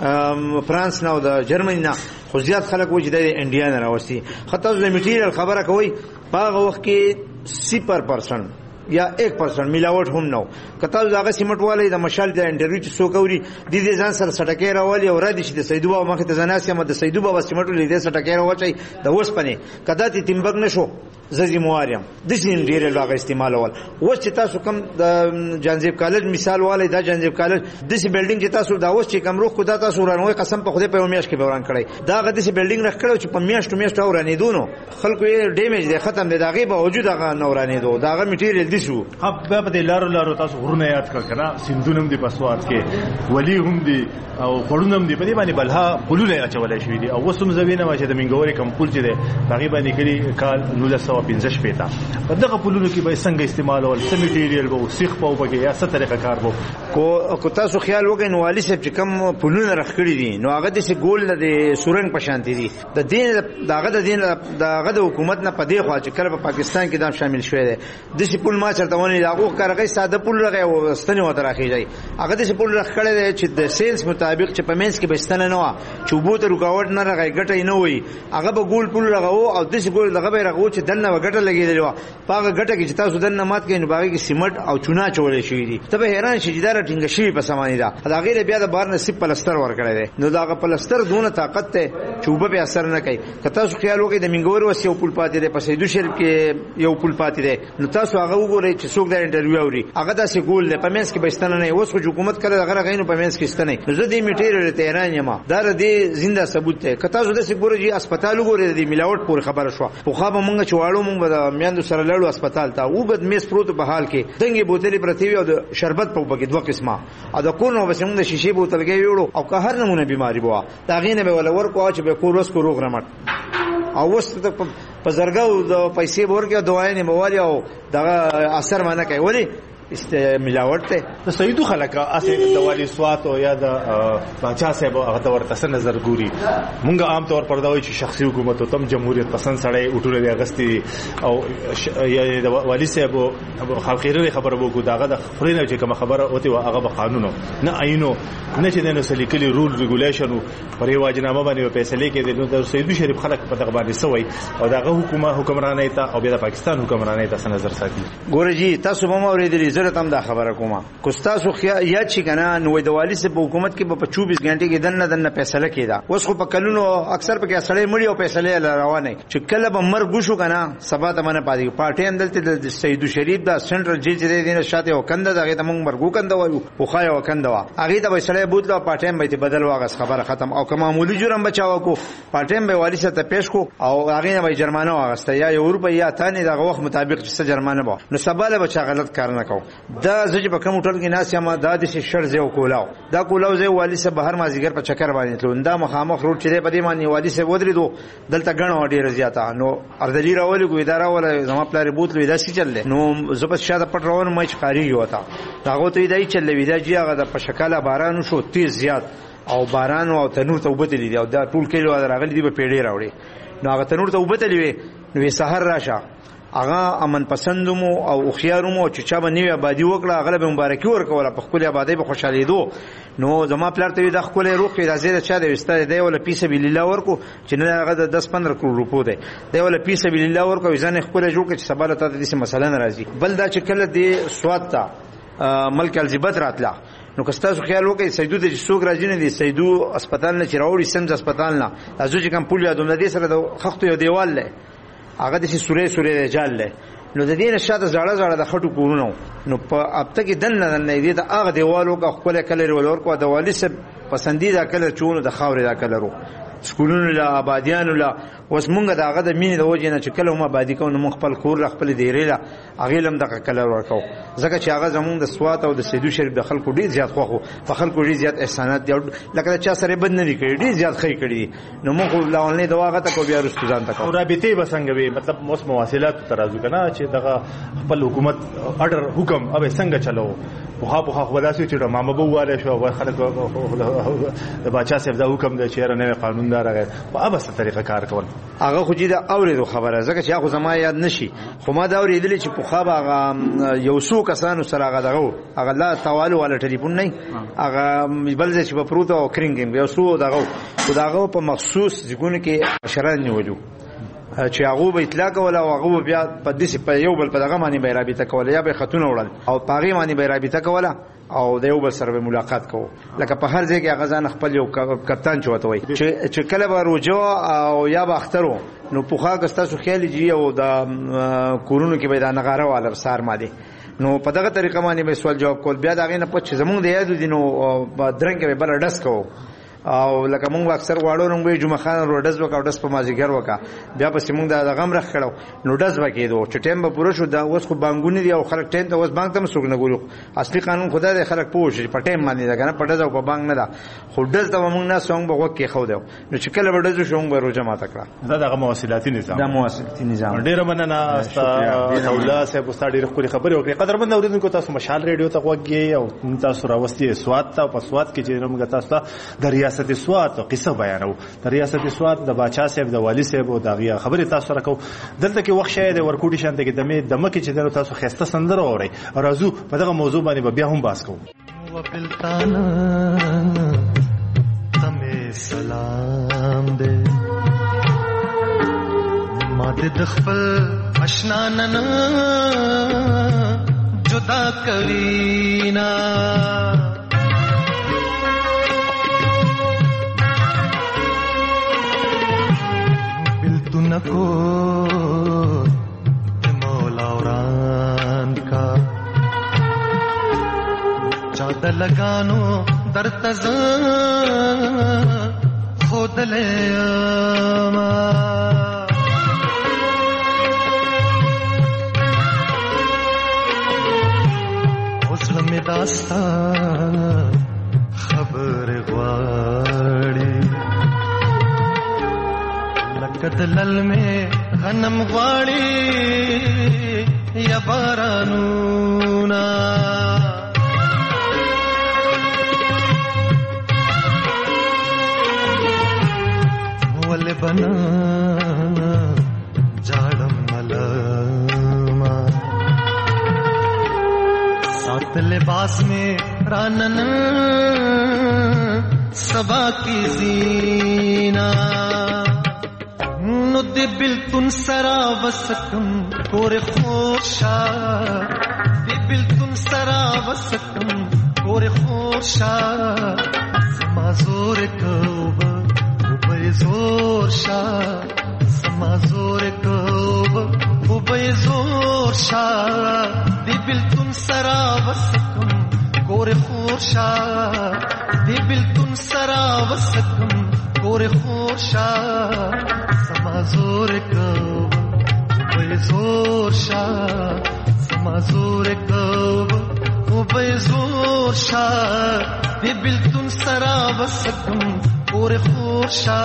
S6: د فرانس نه او د جرمني نه خو زیات خلک وایي چې د انډیا نه راوستي خاطر د میټیریل خبره کوي په هغه وخت کې صفر پرسنټ یا ایک پرسنټ ملاوټ هم نو کته داغه سیمټ والے د مشال د انټرویو چې څوک اوري د دې ځان سره سټکې راولي او را دي چې د سیدو بابا مخه ته ځناسي مده سیدو بابا سیمټ لیدې سټکې راوچي د اوس پنه کده تی تیمبک نشو ززي مواریم د سین ډیر لاغه استعمال ول اوس چې تاسو کوم د جانزیب کالج مثال والے دا جانزیب کالج د سی بلډینګ چې تاسو دا اوس چې کوم روخ خدا تاسو ورانوي قسم په خوده په میاش کې وران کړی دا غد سی بلډینګ رخ کړو چې په میاش ټو میاش ورانې دونو خلکو یې ډیمیج دی ختم دی داغه به وجود هغه نورانې دو داغه میټیریل دي شو
S2: اب په دې لارو لارو تاسو غرونه یاد کړ کنه سندونم دی پسوات کې ولی هم دی او پړونم دی په دې باندې بلها پلونه اچولای شوې دي او وسوم زوینه واشه د منګوري کم پل چې دی تقریبا نکړي کال نولس سو پنځه شپږ په دغه پلونو کې به څنګه استعمالول سم میټیریل به سیخ په وګه یا څه طریقه کار وو
S6: کو کو تاسو خیال وکړئ نو والی صاحب چې کم پلونه رخړي دي نو هغه د سی ګول د سورنګ په شانتي دي د دین دغه د دین دغه د حکومت نه پدې خوا چې کله په پاکستان کې دا شامل شوی دی د سی پل ما چرته ونی دغه کارغې ساده پل لغه او ستنه وته راخیږي هغه د سی پل رخړي دي چې د سیلز مطابق چې په مینس کې بستنه نه و چې وبو ته رکاوټ نه راغی ګټه نه وي هغه به ګول پل لغه او د سی ګول دغه به رغو چې دنه وګټه لګیدل پاګه ګټه کې چې تاسو دنه مات کې نو باغې کې سیمټ او چونا چولې شوې دي ته به حیران شې چې دا ټینګ شي په سمانی دا دا غیر بیا د بار نصیب پلستر ور کړی دی نو دا غ پلستر دونه طاقت ته چوبه به اثر نه کوي که تاسو خیال وکړئ د منګور وس یو پل پاتې دی په سیدو شریف کې یو پل پاتې دی نو تاسو هغه وګورئ چې څوک دا انټرویو اوري هغه داسې ګول دی په مینس کې بستنه نه اوس خو حکومت کړه هغه غینو په مینس کې ستنه نو زه دې میټیریل ته حیران یم دا د زنده ثبوت دی که تاسو داسې ګورئ هسپتال وګورئ د ملاوټ پورې خبره شو خو خو به مونږ چواړو مونږ د میاندو سره لړو هسپتال ته او بد میس پروت په حال کې دنګي بوتلې پرتی او د شربت په بګې دوه قسمه او د کونو بس موږ د شیشې بوتل کې ویړو او که هر نمونه بیماری بوا دا غینه به ول ورکو چې به کورس کو روغ رمټ او وست په زرګاو د پیسې ورکه دوايي نه موالي او دغه اثر مانه کوي ولی است ملاوت ته
S2: د سیدو خلک اسه د والی سوات او یا د باچا صاحب هغه تور تاسو نظر ګوري مونږ عام طور پر دا وایي چې شخصي حکومت او تم جمهوریت پسند سړی اټول دی اغستی او یا د والی صاحب خلخيره خبره وګو داغه د فرینه چې کوم خبره اوتی هغه به قانون نه عینو نه چې د سلیکلي رول ریګولیشن پر واجنامه باندې فیصله کې د نو سیدو شریف خلک په دغه باندې سوي او دغه حکومت حکمرانۍ ته او د پاکستان حکمرانۍ ته نظر ساتي
S6: ګورې جی تاسو به مو اوریدلی زه تم دا خبره کومه کوستاسو یا چې کنه نو د والی سه په حکومت کې په چوبیس غنټه کې دنه دنه فیصله کیدا اوس خو په کلونو اکثر په کې سړی مړی او فیصله روانه چې کله به مرګ شو کنه سبا ته منه پاتې پارټي اندلته د سیدو شریف دا سنټرل جیل چې دینه شاته وکنده دغه ته موږ مرګو کنده وایو خو خای وکنده وا هغه ته وسړی بوتلو پارټي به بدل واغس خبره ختم او کوم معمولی جرم بچاو کو پارټي به والی سه ته پیش کو او هغه نه به جرمانه واغسته یا یو روپیا یا تانه دغه وخت مطابق چې جرمانه به نو سبا له بچا غلط کار نه کو دا زج په کوم ټول کې ناس یا ما د دې شرز یو کولاو دا کولاو زه والی سه بهر مازیګر په چکر باندې تلون دا مخامخ روټ چې په دې باندې والی سه ودرې دو دلته غنو ډیر زیاته نو اردلی راولې کو اداره ولا زما پلار بوتلو دا سې چلل نو زبر شاده پټ روان مې خاري وتا هغه ته دای چلل ودا چې هغه د پشکاله باران شو تیز زیات او باران او تنور ته وبتلی دی او دا ټول کېلو راغلی دی په پیډې راوړي نو هغه تنور ته وبتلی وي نو سحر راشه هغه امن پسندمو او خيارمو چې چا باندې آبادی وکړه هغه به مبارکي ورکوله په خپل آبادی به خوشاله دو نو زما پلار ته د خپل روح کې راځي چې د وسته دی ولا پیسه بل الله ورکو چې نه هغه د دس پندرہ کروڑ روپو دی دی ولا پیسه بل الله ورکو ځنه خپل جوړ کې سباله ته د دې مسله ناراضي بل دا چې کله دی سواد تا ملک الزبت راتلا نو کستاسو خیال وکړئ سیدو د څوک راځي نه دي سیدو هسپتال نه چراوړي سمز هسپتال نه ازو چې کوم پول یادوم د دې سره د خختو یو دیوال له هغه د سورې سورې رجال له نو د دې نشاته زړه زړه د خټو کورونو نو په ابته کې دنه دنه دې ته هغه دیوالو کا خپل کلر ولور کو د والی سب پسندیده کلر چونو د خاورې دا کلرو سکولونو لا آبادیانو لا اوس مونږ د هغه د مینې د وجې نه چې کله هم آبادي کوو نو مونږ خپل کور خپل دیرې لا هغې لم دغه کلر ورکو ځکه چې هغه زمونږ د سوات او د سیدو شریف د خلکو ډېر زیات خوښو په خلکو ډېر زیات احسانات دي لکه چا سره بد نه دي کړي ډېر زیات ښې کړي دي نو مونږ لاولنې دوا هغه ته کو بیا رستو ځان ته کو
S2: رابطې به څنګه وي مطلب اوس مواصلات ترازو کنه چې دغه خپل حکومت اډر حکم اوبه څنګه چلو په په خپلاسي چې ماما بواله شو خلک د باچا صاحب دا حکم د چیرې نه قانون دار غیر په اوبه څه طریقه کار کول
S6: هغه خو چې دا اورېدو خبره ځکه چې هغه زما یاد نشي خو ما دا اورېدلې چې په خابه هغه یو څو کسانو سره هغه دغه هغه لا توالو ولا ټلیفون نه هغه بل ځای چې په پروت او کرینګ یو څو دغه خو دغه په مخصوص ځګونه کې اشاره نیولو چې هغه به اطلاع کوله او هغه بیا په دې په یو بل په دغه باندې به رابطه کوله یا به خطونه وړل او پاغي باندې به رابطه کوله او د یو بل سره ملاقات کوو لکه په هر ځای کې هغه ځان خپل یو کپتان چوته وي چې چې کله به روجو او یا به اخترو نو پوخا کستاسو خیال دی او د کورونو کې به دا نغاره والر سار ماده نو په دغه طریقه باندې به سوال جواب کول بیا دا غینه په زمونږ د یادو دي نو درنګ به بل ډس کوو او لکه مونږ اکثر غواړو نو به جمعه خان روډز وکاو ډس په مازیګر وکا بیا په سیمونږ د غم رخ کړو نو ډس وکیدو چې ټیم به پوره شو دا اوس خو بانګونی دی او خلک ټیم ته اوس بانک ته مسوګ نه ګورو اصلي قانون خدای دې خلک پوه شي په ټیم باندې دا کنه په ډز او په بانک نه دا خو ډز ته مونږ نه څنګه به وکي خو دیو نو چې کله به ډز شو موږ روزه ماته کړه
S2: دا دغه مواصلاتي نظام
S6: دا مواصلاتي نظام
S2: ډیره مننه استا اوله صاحب استاد ډیره خوري خبرې وکړي قدرمن اوریدونکو تاسو مشال ریډیو ته وګورئ او تاسو راوستي سواد ته په سواد کې چې موږ تاسو د ریاست سواد قصه بیانو د ریاست سواد د باچا صاحب د والی صاحب او دغه خبره تاسو راکو دلته کې وخت شه د ورکوټي شانته کې دمه دمه کې چې تاسو خسته سندره اوري او راځو په دغه موضوع باندې بیا هم باس کوو
S7: وبلتانا تمه سلام دې ما دې د خپل آشنا نن جدا کړینا को मौला औरान का चादर लगानो दरतज खुद ले उस्र में दास्ता खबर वाड़ी कदलल में गनम वाड़ी या बारानूना वले बना जाड़म मलमा सात लिबास में रानन सबा की जीना दे बिल तुन सरा वसकम कोरे खोशा दे बिल तुन सरा वसकम कोरे खोशा समाजोर कौब उबे जोर शा समाजोर कौब उबे जोर शा दे बिल तुन सरा वसकम कोरे खोशा दे बिल तुन सरा वसकम कोरे खोशा समाजोर कौब उबे जोर शा समाजोर कौब उबे जोर शा दे बिल तुन सरा वसकम और खोशा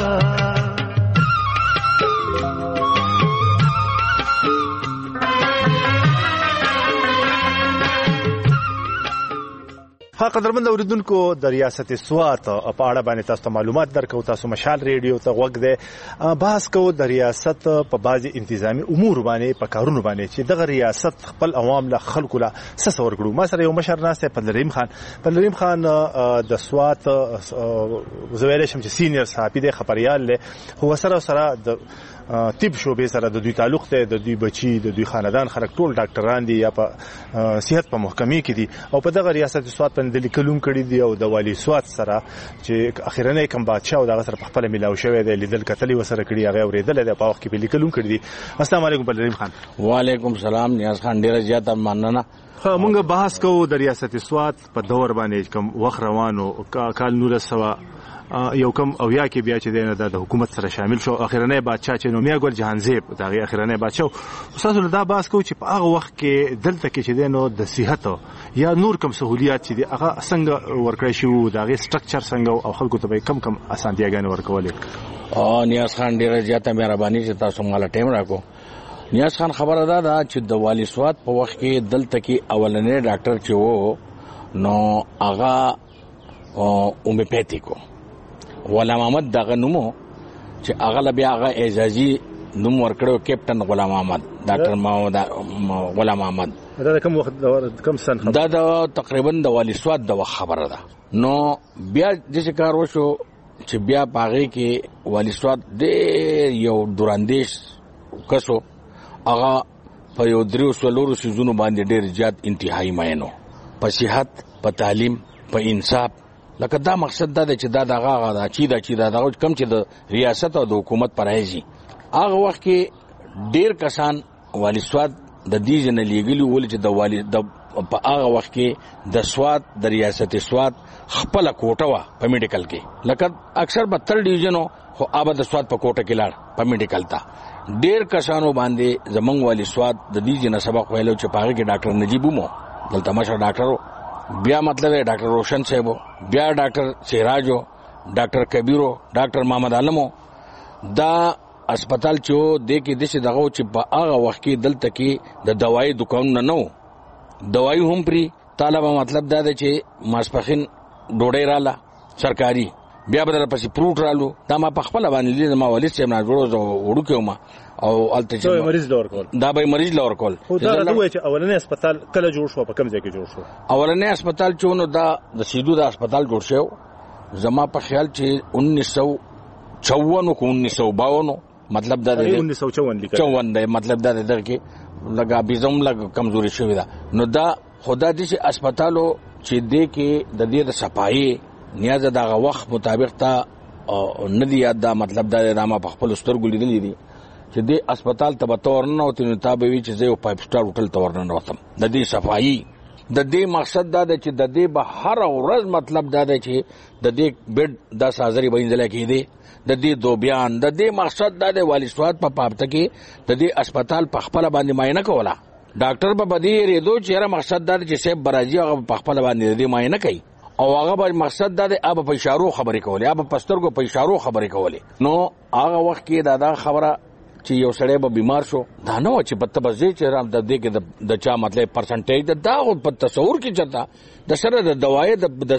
S2: ها قدرمن اوریدونکو د ریاست سوات په اړه باندې تاسو معلومات درکو تاسو مشال ریډیو ته وګورئ بحث کو د ریاست په بعضي انتظامی امور باندې په کارونو باندې چې دغه ریاست خپل عوام له خلکو له سسور کړو ما سره یو مشر ناس په لریم خان په لریم خان د سوات زویل شم چې سینیئر صحافي د خبريال له هو سره سره د طب شوبې سره د دوی تعلق ته د دوی بچي د دوی خاندان خلک ټول ډاکټران دي یا په صحت په محکمې کې دي او په دغه ریاست سوات باندې د لیکلون کړي دي او د والی سوات سره چې اخیرنه کوم بادشاہ او دغه سره په خپل ملاو شوی دی لیدل کتلی وسره کړي هغه اوریدل د په وخت کې په لیکلون کړي دي. السلام علیکم بلریم خان.
S8: وعلیکم السلام نیاز خان ډیر زیاته مننه.
S2: خو موږ بحث کوو د ریاست سوات په دور باندې کوم وخت روانو کال نور سوا یو کم او یا کې بیا چې دینه د حکومت سره شامل شو اخیرنه بادشاہ چې نومیا ګل جهانزیب دغه اخیرنه بادشاہ استاد دا باس کو چې په هغه وخت کې دلته کې چې دینو د صحت یا نور کم سہولیات چې دی هغه څنګه ورکړی شو دغه سټرکچر څنګه او خلکو ته کم کم اسانتیاګان ورکولې.
S8: او نیاز خان ډیره زیاته مهرباني چې تاسو مال ټیم راکو. نیاز خان خبره ده دا چې د والی سوات په وخت کې دلته کې اولنې ډاکټر چې وو نو هغه اومیوپیتیکو غلام احمد دغه نومو چې هغه بیا هغه اعزازي نوم ورکړو کیپټن غلام احمد ډاکټر محمد غلام احمد.
S2: دا کوم وخت کوم سن خبره
S8: دا د تقریبا د والی سوات د خبره ده. نو بیا د کار وشو چې بیا پاغه کې والي سواد ډېر یو دوراندیش کسو هغه په یو درو سلورو سيزونو باندې ډېر زیات انتهایی مینو په صحت په تعلیم په انصاف لکه دا مقصد دا چې دا دغه غا چې دا چې دا د کم چې د ریاست او د حکومت پرایزي هغه وخت کې ډېر کسان والي سواد د دې جن لیګلی ول چې د والي د په هغه وخت کې د سواد د ریاست سواد خپل کوټه وا په میډیکل کې لکه اکثر بهتر ډیویژنو خو آباد سواد په کوټه کې لاړ په میډیکل تا ډېر کسانو باندې زمنګ والي سواد د دې جن سبق ویلو چې پاره کې ډاکټر نجیب مو دلته مشر ډاکټر بیا مطلب ډاکټر روشن صاحب بیا ډاکټر سراجو ډاکټر کبیرو ډاکټر محمد عالمو دا اسپیټال چې د کې د څه دغه چې په هغه وخت کې دلته کې د دوايي دکان نه نو دوايي هم پری طالبه مطلب دا دی چې ماسپخین ډوډۍ رااله سرکاري بیا بدل پسې پروت رالو دا ما په خپل باندې لیدل ما ولې چې نه جوړو وړو کې ما او الته چې
S2: مریض لور کول
S8: دا به مریض لور کول
S2: دا دوی چې اولنې اسپیټال کله جوړ شو په کوم ځای کې جوړ شو
S8: اولنې اسپیټال چې نو دا د سیدو د اسپیټال جوړ شو زما په خیال چې انیس سو چوون کو انیس سو باون مطلب دا دی
S2: انیس سو چوون لیکل
S8: چوون دی مطلب دا دی درکې لګا بيزم لګ کمزوري شوی دا نو دا خدا دې چې اسپیټالو چې دې کې د دې د صفایي نیاز دغه وخت مطابق تا ندی یاد دا مطلب دا د ما په خپل سترګو لیدلې دي چې دې اسپیټال ته به تور نه وته نو تابه وی چې زه یو فایو سټار هوټل تور نه وتم د دې صفایي د دې مقصد دا دی چې د دې به هر ورځ مطلب دا دی چې د دې بیډ د سازري بینځل کېدی د دې دو بیان د دې مقصد دا دی والي سواد په پابته کې د دې اسپیټال په خپل باندې معاینه کوله ډاکټر په بدی ریدو چې مقصد دا چې سیب برازي هغه په خپل باندې دې معاینه کوي او هغه به مقصد دا دی اب په اشارو خبرې کولې اب په سترګو په اشارو خبرې کولې نو هغه وخت کې دا دا خبره چې یو سړی به بیمار شو دا نه و چې په تبزی چې رام د دې کې د چا مطلب پرسنټیج دا په تصور کې چتا د سره د دوايي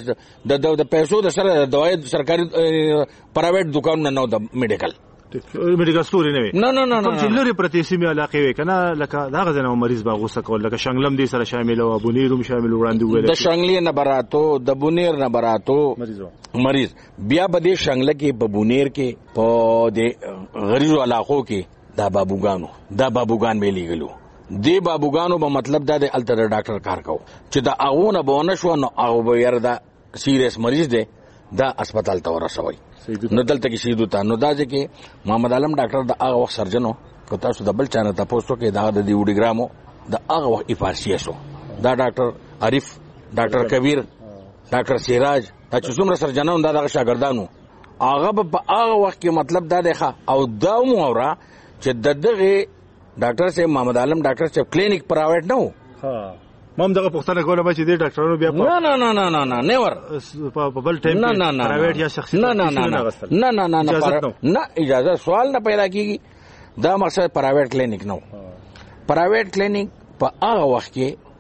S8: د د پیسو د سره د دوايي سرکاري پرایویټ دکان نه نو د میډیکل
S2: میډیکل سټور نه وي
S8: نه نه نه
S2: کوم چې لري پرتی سیمه علاقې وي کنه لکه دا غزنه مریض با غوسه کول لکه شنګلم دي سره شامل او بونیروم شامل وړاندې ویل
S8: د شنګلی نه براتو د بونیر نه براتو
S2: مریض
S8: مریض بیا به د شنګل کې په بونیر کې په د غریزو علاقو کې دا بابوګانو دا بابوګان به لیګلو دی بابوګانو به مطلب دا د التر ډاکټر کار کو چې دا اغونه بونه شو نو هغه به ير دا سیریس مریض دی دا اسپیټال ته ورسوي نو دلته کې شهیدو ته نو دا چې محمد عالم ډاکټر د هغه وخت سرجنو کو تاسو د بل چانه تاسو کې دا د دیوډي ګرامو د هغه وخت افارسي شو دا ډاکټر عارف ډاکټر کبیر ډاکټر سراج دا چې څومره سرجنانو دا دغه شاګردانو هغه په هغه وخت کې مطلب دا دی او دا مورا چې دغه ډاکټر صاحب محمد عالم ډاکټر صاحب کلینیک پرایویټ نه و
S2: ها مم دغه پښتنه کوله چې د ډاکټرانو بیا
S8: نه نه نه نه نه نه نیور
S2: په بل ټایم کې پرایویټ یا شخصي
S8: نه نه نه نه نه نه نه نه اجازه سوال نه پیدا کیږي دا مقصد پرایویټ کلینیک نه پرایویټ کلینیک په هغه وخت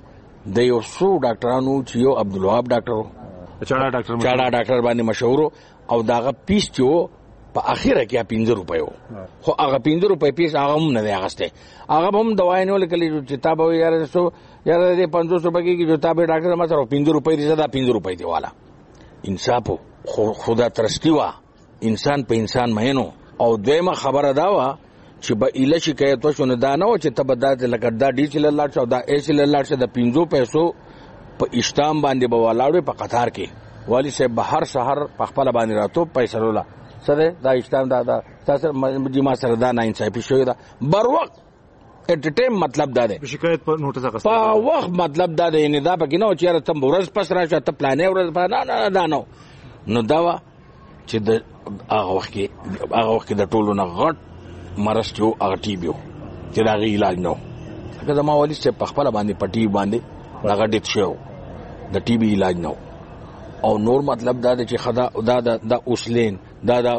S8: کې د یو څو ډاکټرانو چې یو عبدالوهاب ډاکټر
S2: چاړه ډاکټر
S8: چاړه ډاکټر باندې مشهور او داغه پیس چې په اخیره کې پنځه روپیو خو هغه پنځه روپۍ پیس هغه هم نه دی اغسته هغه هم دوايي نه لیکلي چې تاسو یاره سو یاره دې پنځوس روپۍ کې چې تاسو ډاکټر ما سره پنځه روپۍ دي زدا پنځه روپۍ دی والا انصاف خدا ترستی وا انسان په انسان مینو او دیمه خبره دا وا چې به اله شکایت وشو نه دا نه و چې تبدات لکه دا ډی چل الله شو دا ایس ل الله شه د پنځو پیسو په اشتام باندې به ولاړو په قطار کې والی صاحب بهر سحر په خپل باندې راتو پیسې ورولا سره دا اشتام دا دا تاسو مجما سره دا نه انصافي شوی دا بر وخت اټ ټیم مطلب دا دی
S2: شکایت په نوټس اغسته
S8: په وخت مطلب دا دی نه دا پکې نو چې تم ورځ پس راشه ته پلانې ورځ په نه نه دا نو نو دا وا چې د هغه وخت کې هغه وخت د ټولو نه غټ مرض جو هغه ټي بي چې دا غي علاج نو هغه زما ولې چې په خپل باندې پټي باندې دا غټ شو د ټي بي علاج نو او نور مطلب دا چې خدا دا د اوسلین دا د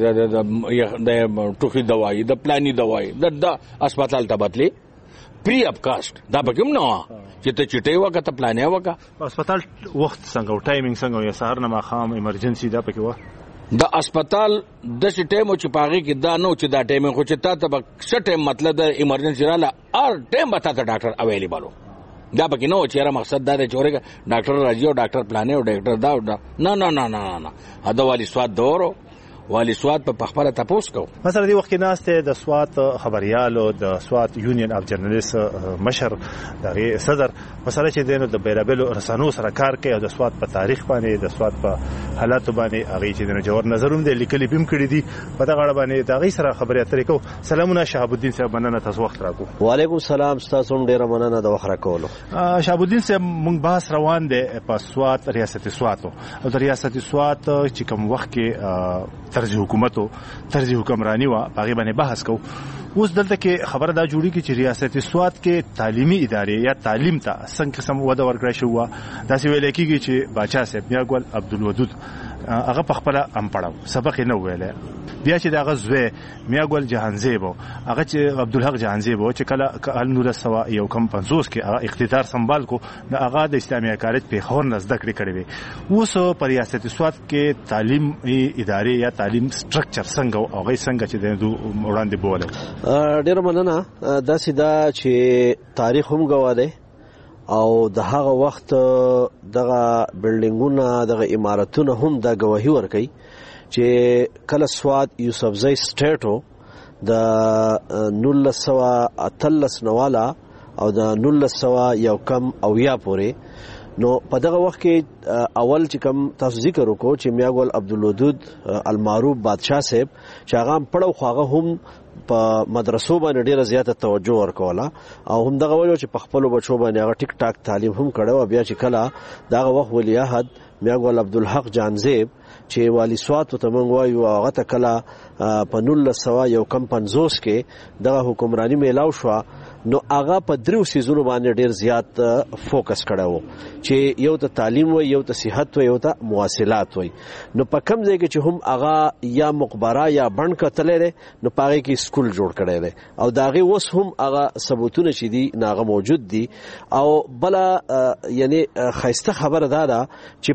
S8: د ټوخي دوايي د پلاني دوايي د د اسپیټال ته بدلی پری اپ کاست دا به کوم نه چې ته چټي وکړه ته پلانې وکړه
S2: اسپیټال وخت څنګه او ټایمینګ څنګه یا سهار نه ماخام ایمرجنسي دا پکې و
S8: د اسپیټال د څه ټایم چې پاغي کې دا نو چې دا ټایم خو چې تا ته څه ټایم مطلب د ایمرجنسي رااله ار ټایم به تا ته ډاکټر اویلیبل دا پکې نو چې را مقصد دا دی چې ورګه ډاکټر راځي او ډاکټر پلانې او ډاکټر دا نه نه نه نه نه ادا والی سواد دورو والی سواد په خپل تاسو کو
S2: مثلا دی وخت ناشته د سواد خبريالو د سواد یونین اف جرنالیست مشر دغه صدر مثلا چې دینو د بیرابلو رسانو سره کار کوي او د سواد په تاریخ باندې د سواد په حالات باندې هغه چې د جوړ نظروم د لیکلي بیم کړی دي په دغه اړه باندې دغه سره خبرې اترې کو. سلامونه شهاب الدین صاحب مننه تاسو وخت راکو.
S9: وعلیکم السلام تاسو هم ډیر مننه د وخت راکولو.
S2: شهاب الدین صاحب موږ بحث روان دي په سواد ریاست سواد او د ریاست سواد چې کوم وخت کې طرز حکومت او طرز حکمرانی وا هغه باندې بحث کو. اوس دلته کې خبره دا جوړی کی چې ریاست سواد کې تعلیمي ادارې یا تعلیم ته څنګه قسم وده ورکړی شو دا سی ویل کېږي چې باچا صاحب میاګل عبدالودود هغه په خپل ام پړاو سبق نه ویل بیا چې دا غزوه میاګل جهانزیب هغه چې عبدالحق جهانزیب چې کله نور سوا یو کم پنځوس کې هغه اقتدار سنبال کو د هغه د اسلامي کارت په خور نزد کړی کړی اوس په ریاست سواد کې تعلیم ادارې یا تعلیم سټرکچر څنګه او هغه څنګه چې د وړاندې بوله.
S9: ډیر مننه. دا سیدا چې تاریخ هم غواړي او د هغه وخت دغه بلډینګونه دغه عمارتونه هم د گواهی ورکړي چې کله سواد یوسفزئی سټیټو د نولس سوه اتلس نواله او د نولس سوه یو کم او یا پورې نو په دغه وخت کې اول چې کوم تاسو ذکر وکړو چې میاګل عبدالودود المعروف بادشاہ صاحب چې هغه پړو خواغه هم په مدرسو باندې ډیره زیاته توجه ورکوله او هم دغه وجه چې په خپل بچو باندې هغه ټیک ټاک تعلیم هم کړو. بیا چې کله دغه وخت ولی عہد میاګل عبدالحق جانزیب چې والی سواد ته موږ وایو هغه ته کله په نولس سوه یو کم پنځوس کې دغه حکمرانی میلاو شو نو هغه په درو سيزونو باندې ډیر زیات فوکس کړو چې یو ته تعلیم وي یو ته صحت وي یو ته مواصلات وي. نو په کوم ځای کې چې هم هغه یا مقبره یا بند کتلې نو پاره کې سکول جوړ کړی دی او داغه وس هم هغه ثبوتونه چې دي ناغه موجود دي. او بل یعنی خیسته خبره ده دا چې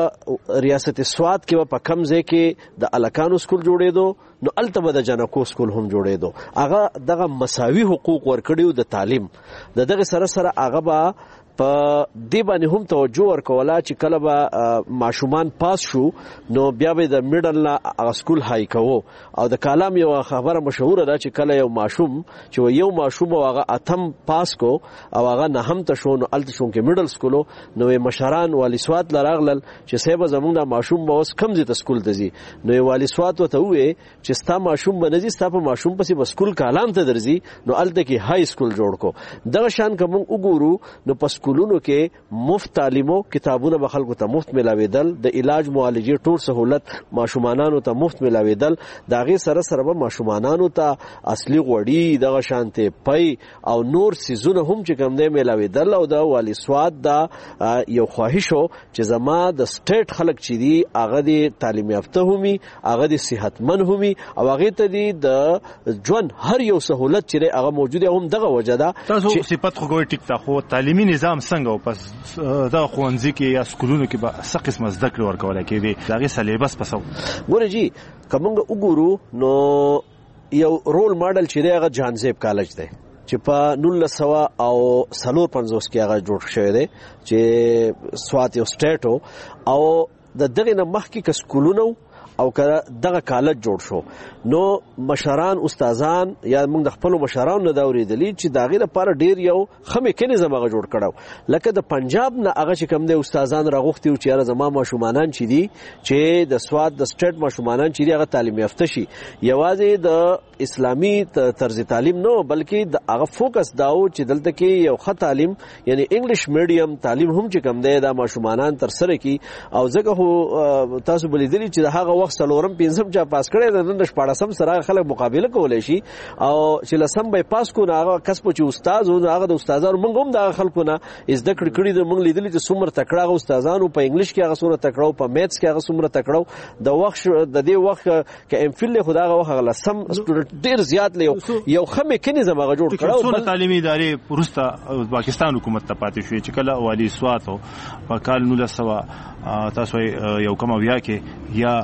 S9: په ریاست سواد کې په کوم ځای کې د الکانو سکول جوړېدو نو التبه د جنکو سکول هم جوړېدو. هغه دغه مساوي حقوق ورکړیو د تعلیم د دغه سره سره هغه به په دې باندې هم توجه ورکوله چې کله به ماشومان پاس شو نو بیا به د میډل نه سکول های کوو. او د کلام یو خبره مشهوره ده چې کله یو ماشوم چې یو ماشوم هغه اتم پاس کو او هغه نه هم ته شو نو الته شو کې میډل سکولو نو مشران والی سواد لراغلل چې سبا زمونږ د ماشوم به اوس کم زی ته سکول ته ځي نو والی سواد ته وې چې ستا ماشوم به نځي ستا په ماشوم پسې به سکول کلام ته درځي نو الته کې های سکول جوړ کو. دغه شان کوم وګورو نو په سکولونو کې مفت تعلیمو کتابونه به خلکو ته مفت ملاویدل د علاج معالجې ټول سہولت ماشومانانو ته مفت ملاویدل. داغه سره سره به ماشومانانو ته اصلي غوړي دغه شانته پي او نور سيزونه هم چې کوم دی ملاویدل. او د والی سواد دا یو خواهشو چې زما د سټیټ خلک چې دي هغه د تعلیم یافته همي هغه د صحتمن همي او هغه ته دي د ژوند هر یو سہولت چې هغه موجوده هم دغه وجه ده.
S2: تاسو صفات خو ګوي ټیک تا خو تعلیمي نظام څنګه او پس دا خوانځي کې یا سکولونو کې به څه قسمه زده کړې ورکول کېږي دغه سلیبس پسو
S9: ګوره جی کومه وګورو نو یو رول ماډل چې هغه جانزیب کالج دی چې په نولس سوه او څلور پنځوس کې هغه جوړ شوی دی چې سوات یو سټیټو او د دغه نه مخکې ک سکولونو او که دغه کالج جوړ شو نو مشران استادان یا موږ د خپل مشرانو نه دا اوریدلی چې داغه لپاره ډیر یو خمه کې نظام هغه جوړ کړو لکه د پنجاب نه هغه چې کوم د استادان راغوختي او چې زما ماشومانان چې دي چې د سواد د سټیټ ماشومانان چې هغه تعلیم یافته شي یوازې د اسلامي طرز تعلیم نه بلکې د هغه فوکس داو چې دلته کې یو ښه تعلیم یعنی انګلیش میډیم تعلیم هم چې کوم دی د ماشومانان تر سره کی او ځکه هو تاسو بلیدلی چې هغه وخت سلورم پنځم چا پاس کړي د نن شپاړسم سره خلک مقابله کولای شي او چې لسم به پاس کو نه هغه کسب چې استاد او هغه د استادانو موږ هم د خلکو نه از د کړي کړي د موږ لیدلی چې څومره تکړه استادانو په انګلیش کې هغه څومره تکړه په میتھس کې هغه څومره تکړه د وخت د دې وخت کې ام فل خدای هغه لسم سټوډنټ ډیر زیات لیو یو خمه کې نظام هغه جوړ کړو
S2: څو تعلیمي ادارې پرسته پاکستان حکومت ته پاتې شوې چې کله والی سواتو په کال نولس سوه تاسو یو کوم بیا کې یا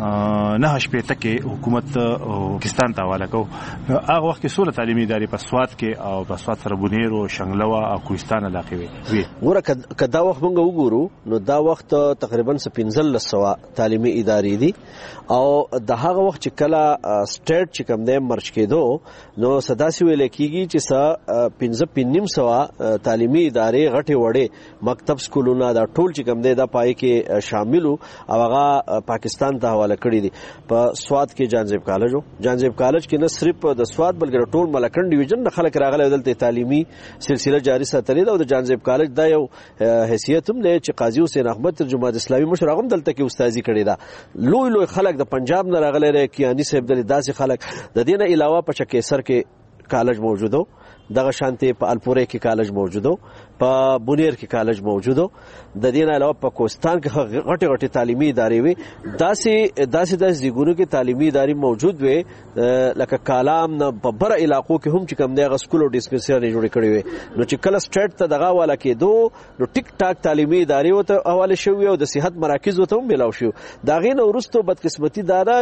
S2: نه شپې تک حکومت پاکستان ته حواله کو هغه وخت کې سول تعلیمي ادارې په سواد کې او په سواد سره بونیرو شنګلوا او کوهستان علاقې وي
S9: ګوره کدا وخت موږ وګورو نو دا وخت تقریبا پنځلس سوه تعلیمي ادارې دي او د هغه وخت چې کله سټیټ چې کوم دی مرچ کېدو نو سداسي ویل کېږي چې س پنځه پنځم سوه تعلیمي ادارې غټي وړې مکتب سکولونه دا ټول چې کوم دی دا پای کې شامل او هغه پاکستان ته حواله کړی دي په سواد کې جانزیب کالج او جانزیب کالج کې نه صرف د سواد بلکې ټول ملکن ډیویژن نه خلک راغلي دلته تعلیمي سلسله جاری ساتلې ده او د جانزیب کالج دا یو حیثیت هم لري چې قاضي حسین احمد ترجمان اسلامي مشر هغه دلته کې استادي کړی ده لوی لوی خلک د پنجاب نه راغلي رې کیانی صاحب د داسې خلک د دینه علاوه په چکیسر کې کالج موجودو دغه شانتي په الپورې کې کالج موجودو په بونیر کې کالج موجودو د دې نه علاوه په کوهستان کې غټي غټي تعلیمي ادارې وي داسې داسې داسې ځګونو کې تعلیمي ادارې موجود وي لکه کالام نه په بر علاقو کې هم چې کوم دی غسکول او ډیسپنسری جوړ کړی وي نو چې کله سټیټ ته دغه والا کې دو نو ټیک ټاک تعلیمي ادارې وته حواله شوی او د صحت مراکز وته هم ملاو شو دا غین ورستو بدقسمتي دارا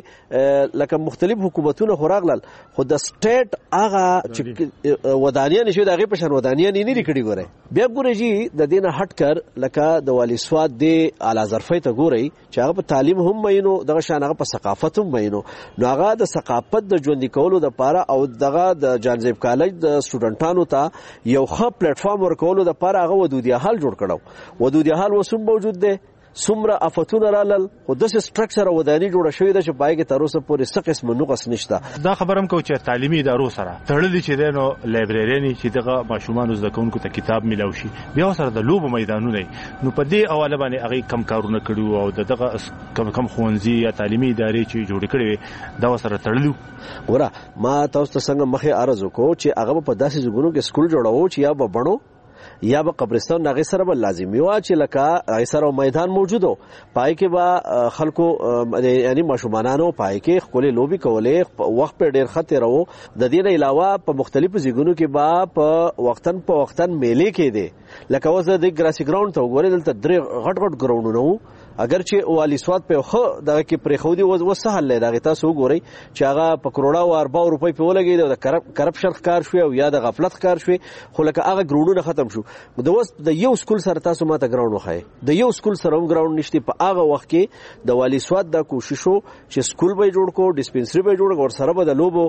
S9: چې لکه مختلف حکومتونه خوراغلل خو د سټیټ هغه چې ودانیان شو دغه په شان ودانیان نه لري کړي ګوره بیا ګوره جی د دینه هټ کر لکه د والی سواد دی اعلی ظرفي ته ګوري چې هغه په تعلیم هم مینو دغه شان هغه په ثقافت هم مینو نو هغه د ثقافت د ژوند کولو د پاره او دغه د جانزیب کالج د سټوډنټانو ته یو ښه پلیټ فارم ورکولو د پاره هغه ودودي حل جوړ کړو ودودي حل وسوم موجود دی څومره افتونه رالل خو داسې سټرکچر وداني جوړه شوې ده چې پای کې تر اوسه پورې څه قسم نقص نشته
S2: دا خبرم کو چې تعلیمي ادارو سره تړلې چې دنو لایبرری چې دغه ماشومان زده کوونکو ته کتاب ملو شي بیا سره د لوب میدانونه نو په دې حواله باندې هغه کم کارونه کړو او دغه کم کم خوندزي یا تعلیمي ادارې چې جوړ کړي دا سره تړلو
S9: ګوره ما تاسو ته څنګه مخه عرض وکړو چې هغه په داسې ځګونو کې سکول جوړاو چې یا به بڼو یا به قبرستان نغې سره بل لازمي وا چې لکه ایسر او میدان موجودو پای کې با خلکو یعنی ماشومانانو پای کې خپل لوبي کولې وخت په ډیر خطر وو د دې نه علاوه په مختلفو ځایونو کې با په وختن په وختن میلې کې دي لکه وځه د ګراسي ګراوند ته وګورئ دلته درې غټ غټ ګراوندونه وو اگر چې والی سواد په خو دغه کې پرې خو دی وسهل لري دغه تاسو وګورئ چې هغه په کروڑا او اربع روپۍ په ولګي د کرپشن ښکار شوی او یا د غفلت ښکار شوی خو لکه هغه ګراوندونه ختم شو د وس د یو سکول سره تاسو ماته ګراوند وخای د یو سکول سره هم ګراوند نشته په هغه وخت کې د والی سواد د کوششو چې سکول به جوړ کو ډیسپنسری به جوړ کو سره به د لوبو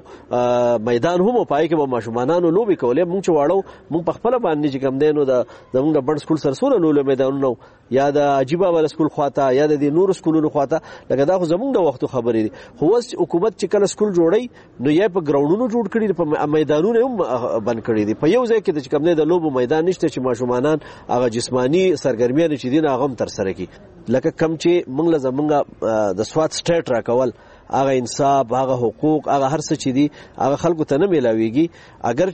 S9: میدان هم پای کې به ماشومانانو لوبي کولې مونږ چې واړو مونږ په خپل باندې چې کم دینو د زموږ د بند سکول سره سره لوبو میدانونو یا د عجیبه ول سکول خواته یا د نور سکولونو خواته لکه دا خو زموږ د وختو خبرې دي خو اوس حکومت چې کله سکول جوړي نو یې په ګراوندونو جوړ کړي په میدانونو هم بند کړي دي په یو ځای کې چې کم نه د لوبو میدان نشته چې ماشومانان هغه جسمانی سرګرمیان چې دین هغه هم تر سره کی لکه کم چې موږ له زمونږ د سواد سټیټ راکول هغه انصاف هغه حقوق هغه هر څه چې دي هغه خلکو ته نه ملاويږي اگر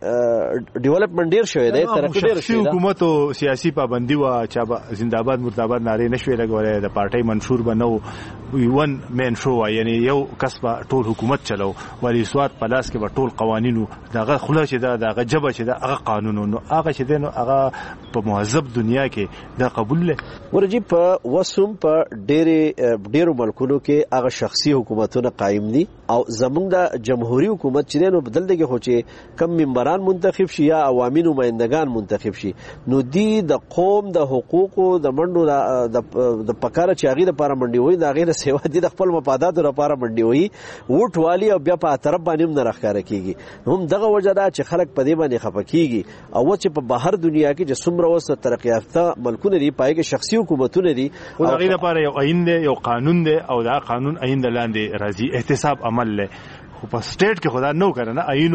S9: چې ډیولپمنٹ ډیر شوی دی ترقی ډیر شوی دی
S2: حکومت او سیاسي پابندي وا چې زنده‌باد مرده‌باد ناره نشوي لګولې د پارټي منشور بنو ون مین شو یعنی یو کسبه ټول حکومت چلو ولی سواد پلاس کې به ټول قوانینو دغه خلاص ده دغه جبه چې ده هغه قانونو نو هغه چې دنو هغه په مهذب دنیا کې دا قبول لې
S9: ورجی په وسوم په ډېر ډېر ملکونو کې هغه شخصي حکومتونه قائم دي او زمونږ د جمهوریت حکومت چې نو بدل دیږي خو چې کم منبران منتخب شي یا عوامي نمائندگان منتخب شي نو دی د قوم د حقوقو د منډو د پکاره چې هغه لپاره منډي وي دا غیر سیوا دي د خپل مفادات لپاره منډي وي ووټ والی او بیا په طرف باندې نه راخاره کیږي هم دغه وجه دا چې خلک په دې باندې خپکیږي او چې په بهر دنیا کې چې څومره وسه ترقی یافته ملکونه دي پای کې شخصي حکومتونه دي
S2: او هغه لپاره یو عین دی یو قانون دی او دا قانون عین لاندې راځي احتساب عمل له خو په سټیټ کې خدا نو کنه نه عینو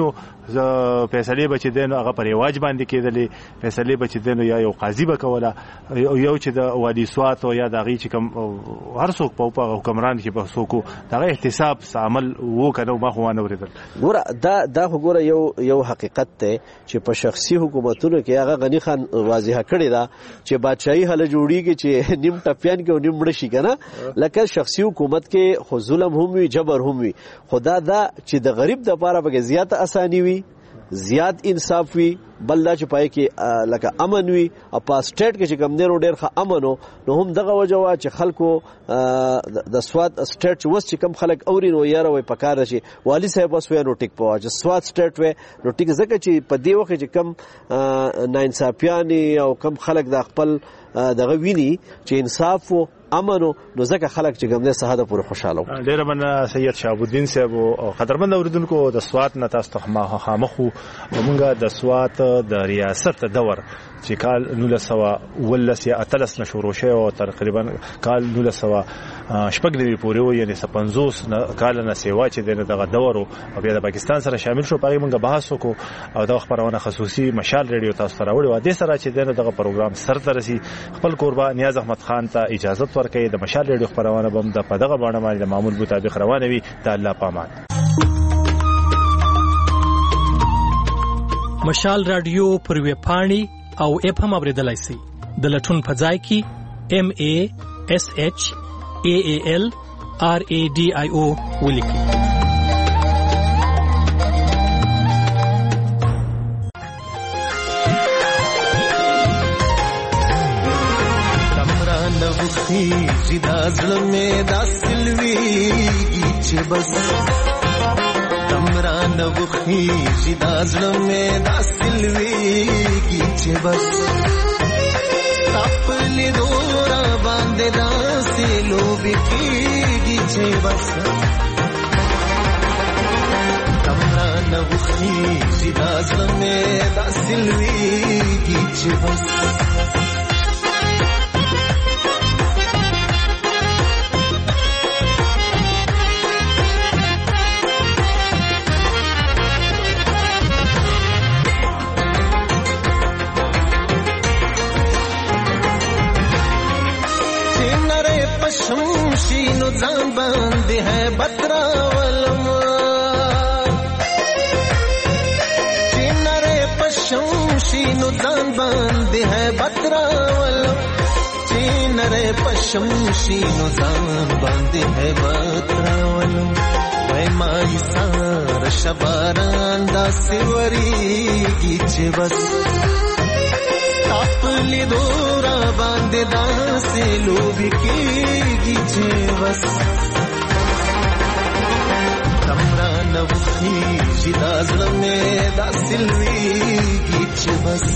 S2: فیصله بچی دین هغه پر واجب باندې کېدلې فیصله بچی دین یا یو قاضي وکولا یو چې د وادي سوات او یا دغه چې کوم هر څوک په حکمران کې په څوک دغه احتساب عمل وو کنه ما خو نه ورېدل
S9: ګوره دا دا ګوره یو یو حقیقت ته چې په شخصي حکومتونو کې هغه غنی خان واضح کړی دا چې بادشاہي حل جوړیږي چې نیم ټپیان کې او نیم مړ شي کنه لکه شخصي حکومت کې خو ظلم هم وي جبر هم وي خدا دا چې د غریب د لپاره به زیاته اساني وي زیات انصاف وي بل دا چې پای کې لکه امن وي او په سټیټ کې چې کوم نه ډېر ښه امن نو هم دغه وجه وا چې خلکو د سواد سټیټ چې وس چې کم خلک اوري نو یاره وي پکاره شي والی صاحب وس وي نو ټیک پوا چې سواد سټیټ وي نو ټیک ځکه چې په دی وخت چې کم ناانصافیانی او کم خلک د خپل دغه ویني چې انصاف او امن نو ځکه خلک چې ګمنه سهاده پورې خوشاله و.
S2: ډیر مننه سید شهاب الدین صاحب او قدرمن اوریدونکو د سوات نه تاسو ته خامخو موږ د سوات د ریاست دور چې کال نولس سوه ولس یا اتلس نه شروع شوی او تقریبا کال نولس سوه شپږ نوي پورې و یعنی پنځوس کال نه سیوا چې دغه دور او بیا د پاکستان سره شامل شو. په موږ بحث وکړو او د خبرونه خصوصي مشال ریډیو تاسو سره وړي و د سره چې دغه پروګرام سر ترسي خپل قربا نیاز احمد خان ته اجازه ورکړي. د مشال ریډیو خبرونه بم د پدغه باندې باندې د معمول مطابق روانه وي. د الله پامان.
S10: مشال رادیو پر وی پاڼي او اپ هم اوریدلای شي د لټون په ځای کې ام ا اس اچ ا ا ال ار ا ډي اي او ولیکي.
S7: خیجی دا ظلمه دا سلویگی چه بس تمران و خیجی دا ظلمه دا سلویگی چه بس تپلی دورا بانده دا سلو بکیگی چه بس تمران و خیجی دا ظلمه دا سلویگی چه بس शमशीनो जान बंदे है बतरावलम चिन्नरे पशमशीनो जान बंदे है बतरावलम चिन्नरे पशमशीनो जान बंदे है बतरावलम मैं माई सार शबारान दा सिवरी गीचे बस तापली दोरा बांधे दासे लोभी की चे बस तमरा नवखी जिदाज़ में दासिलवी की चे बस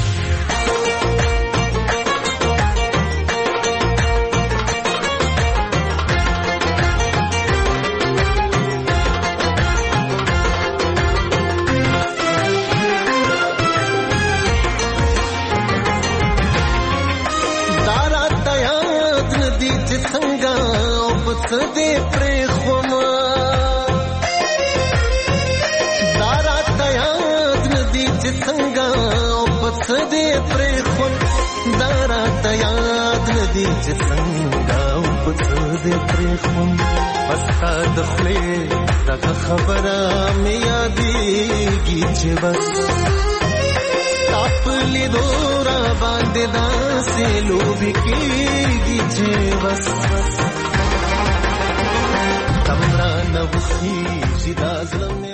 S7: दे प्रेखमा दारा तयाद नदी चितंगा पथ दे प्रेखम दारा तयाद नदी चितंगा पथ दे प्रेखम पस्ता दखले तक खबरा में यादी गीचे बस तापली दोरा बांधे दासे लोभी की गीचे बस तमरा नवखी जिदा ज़लम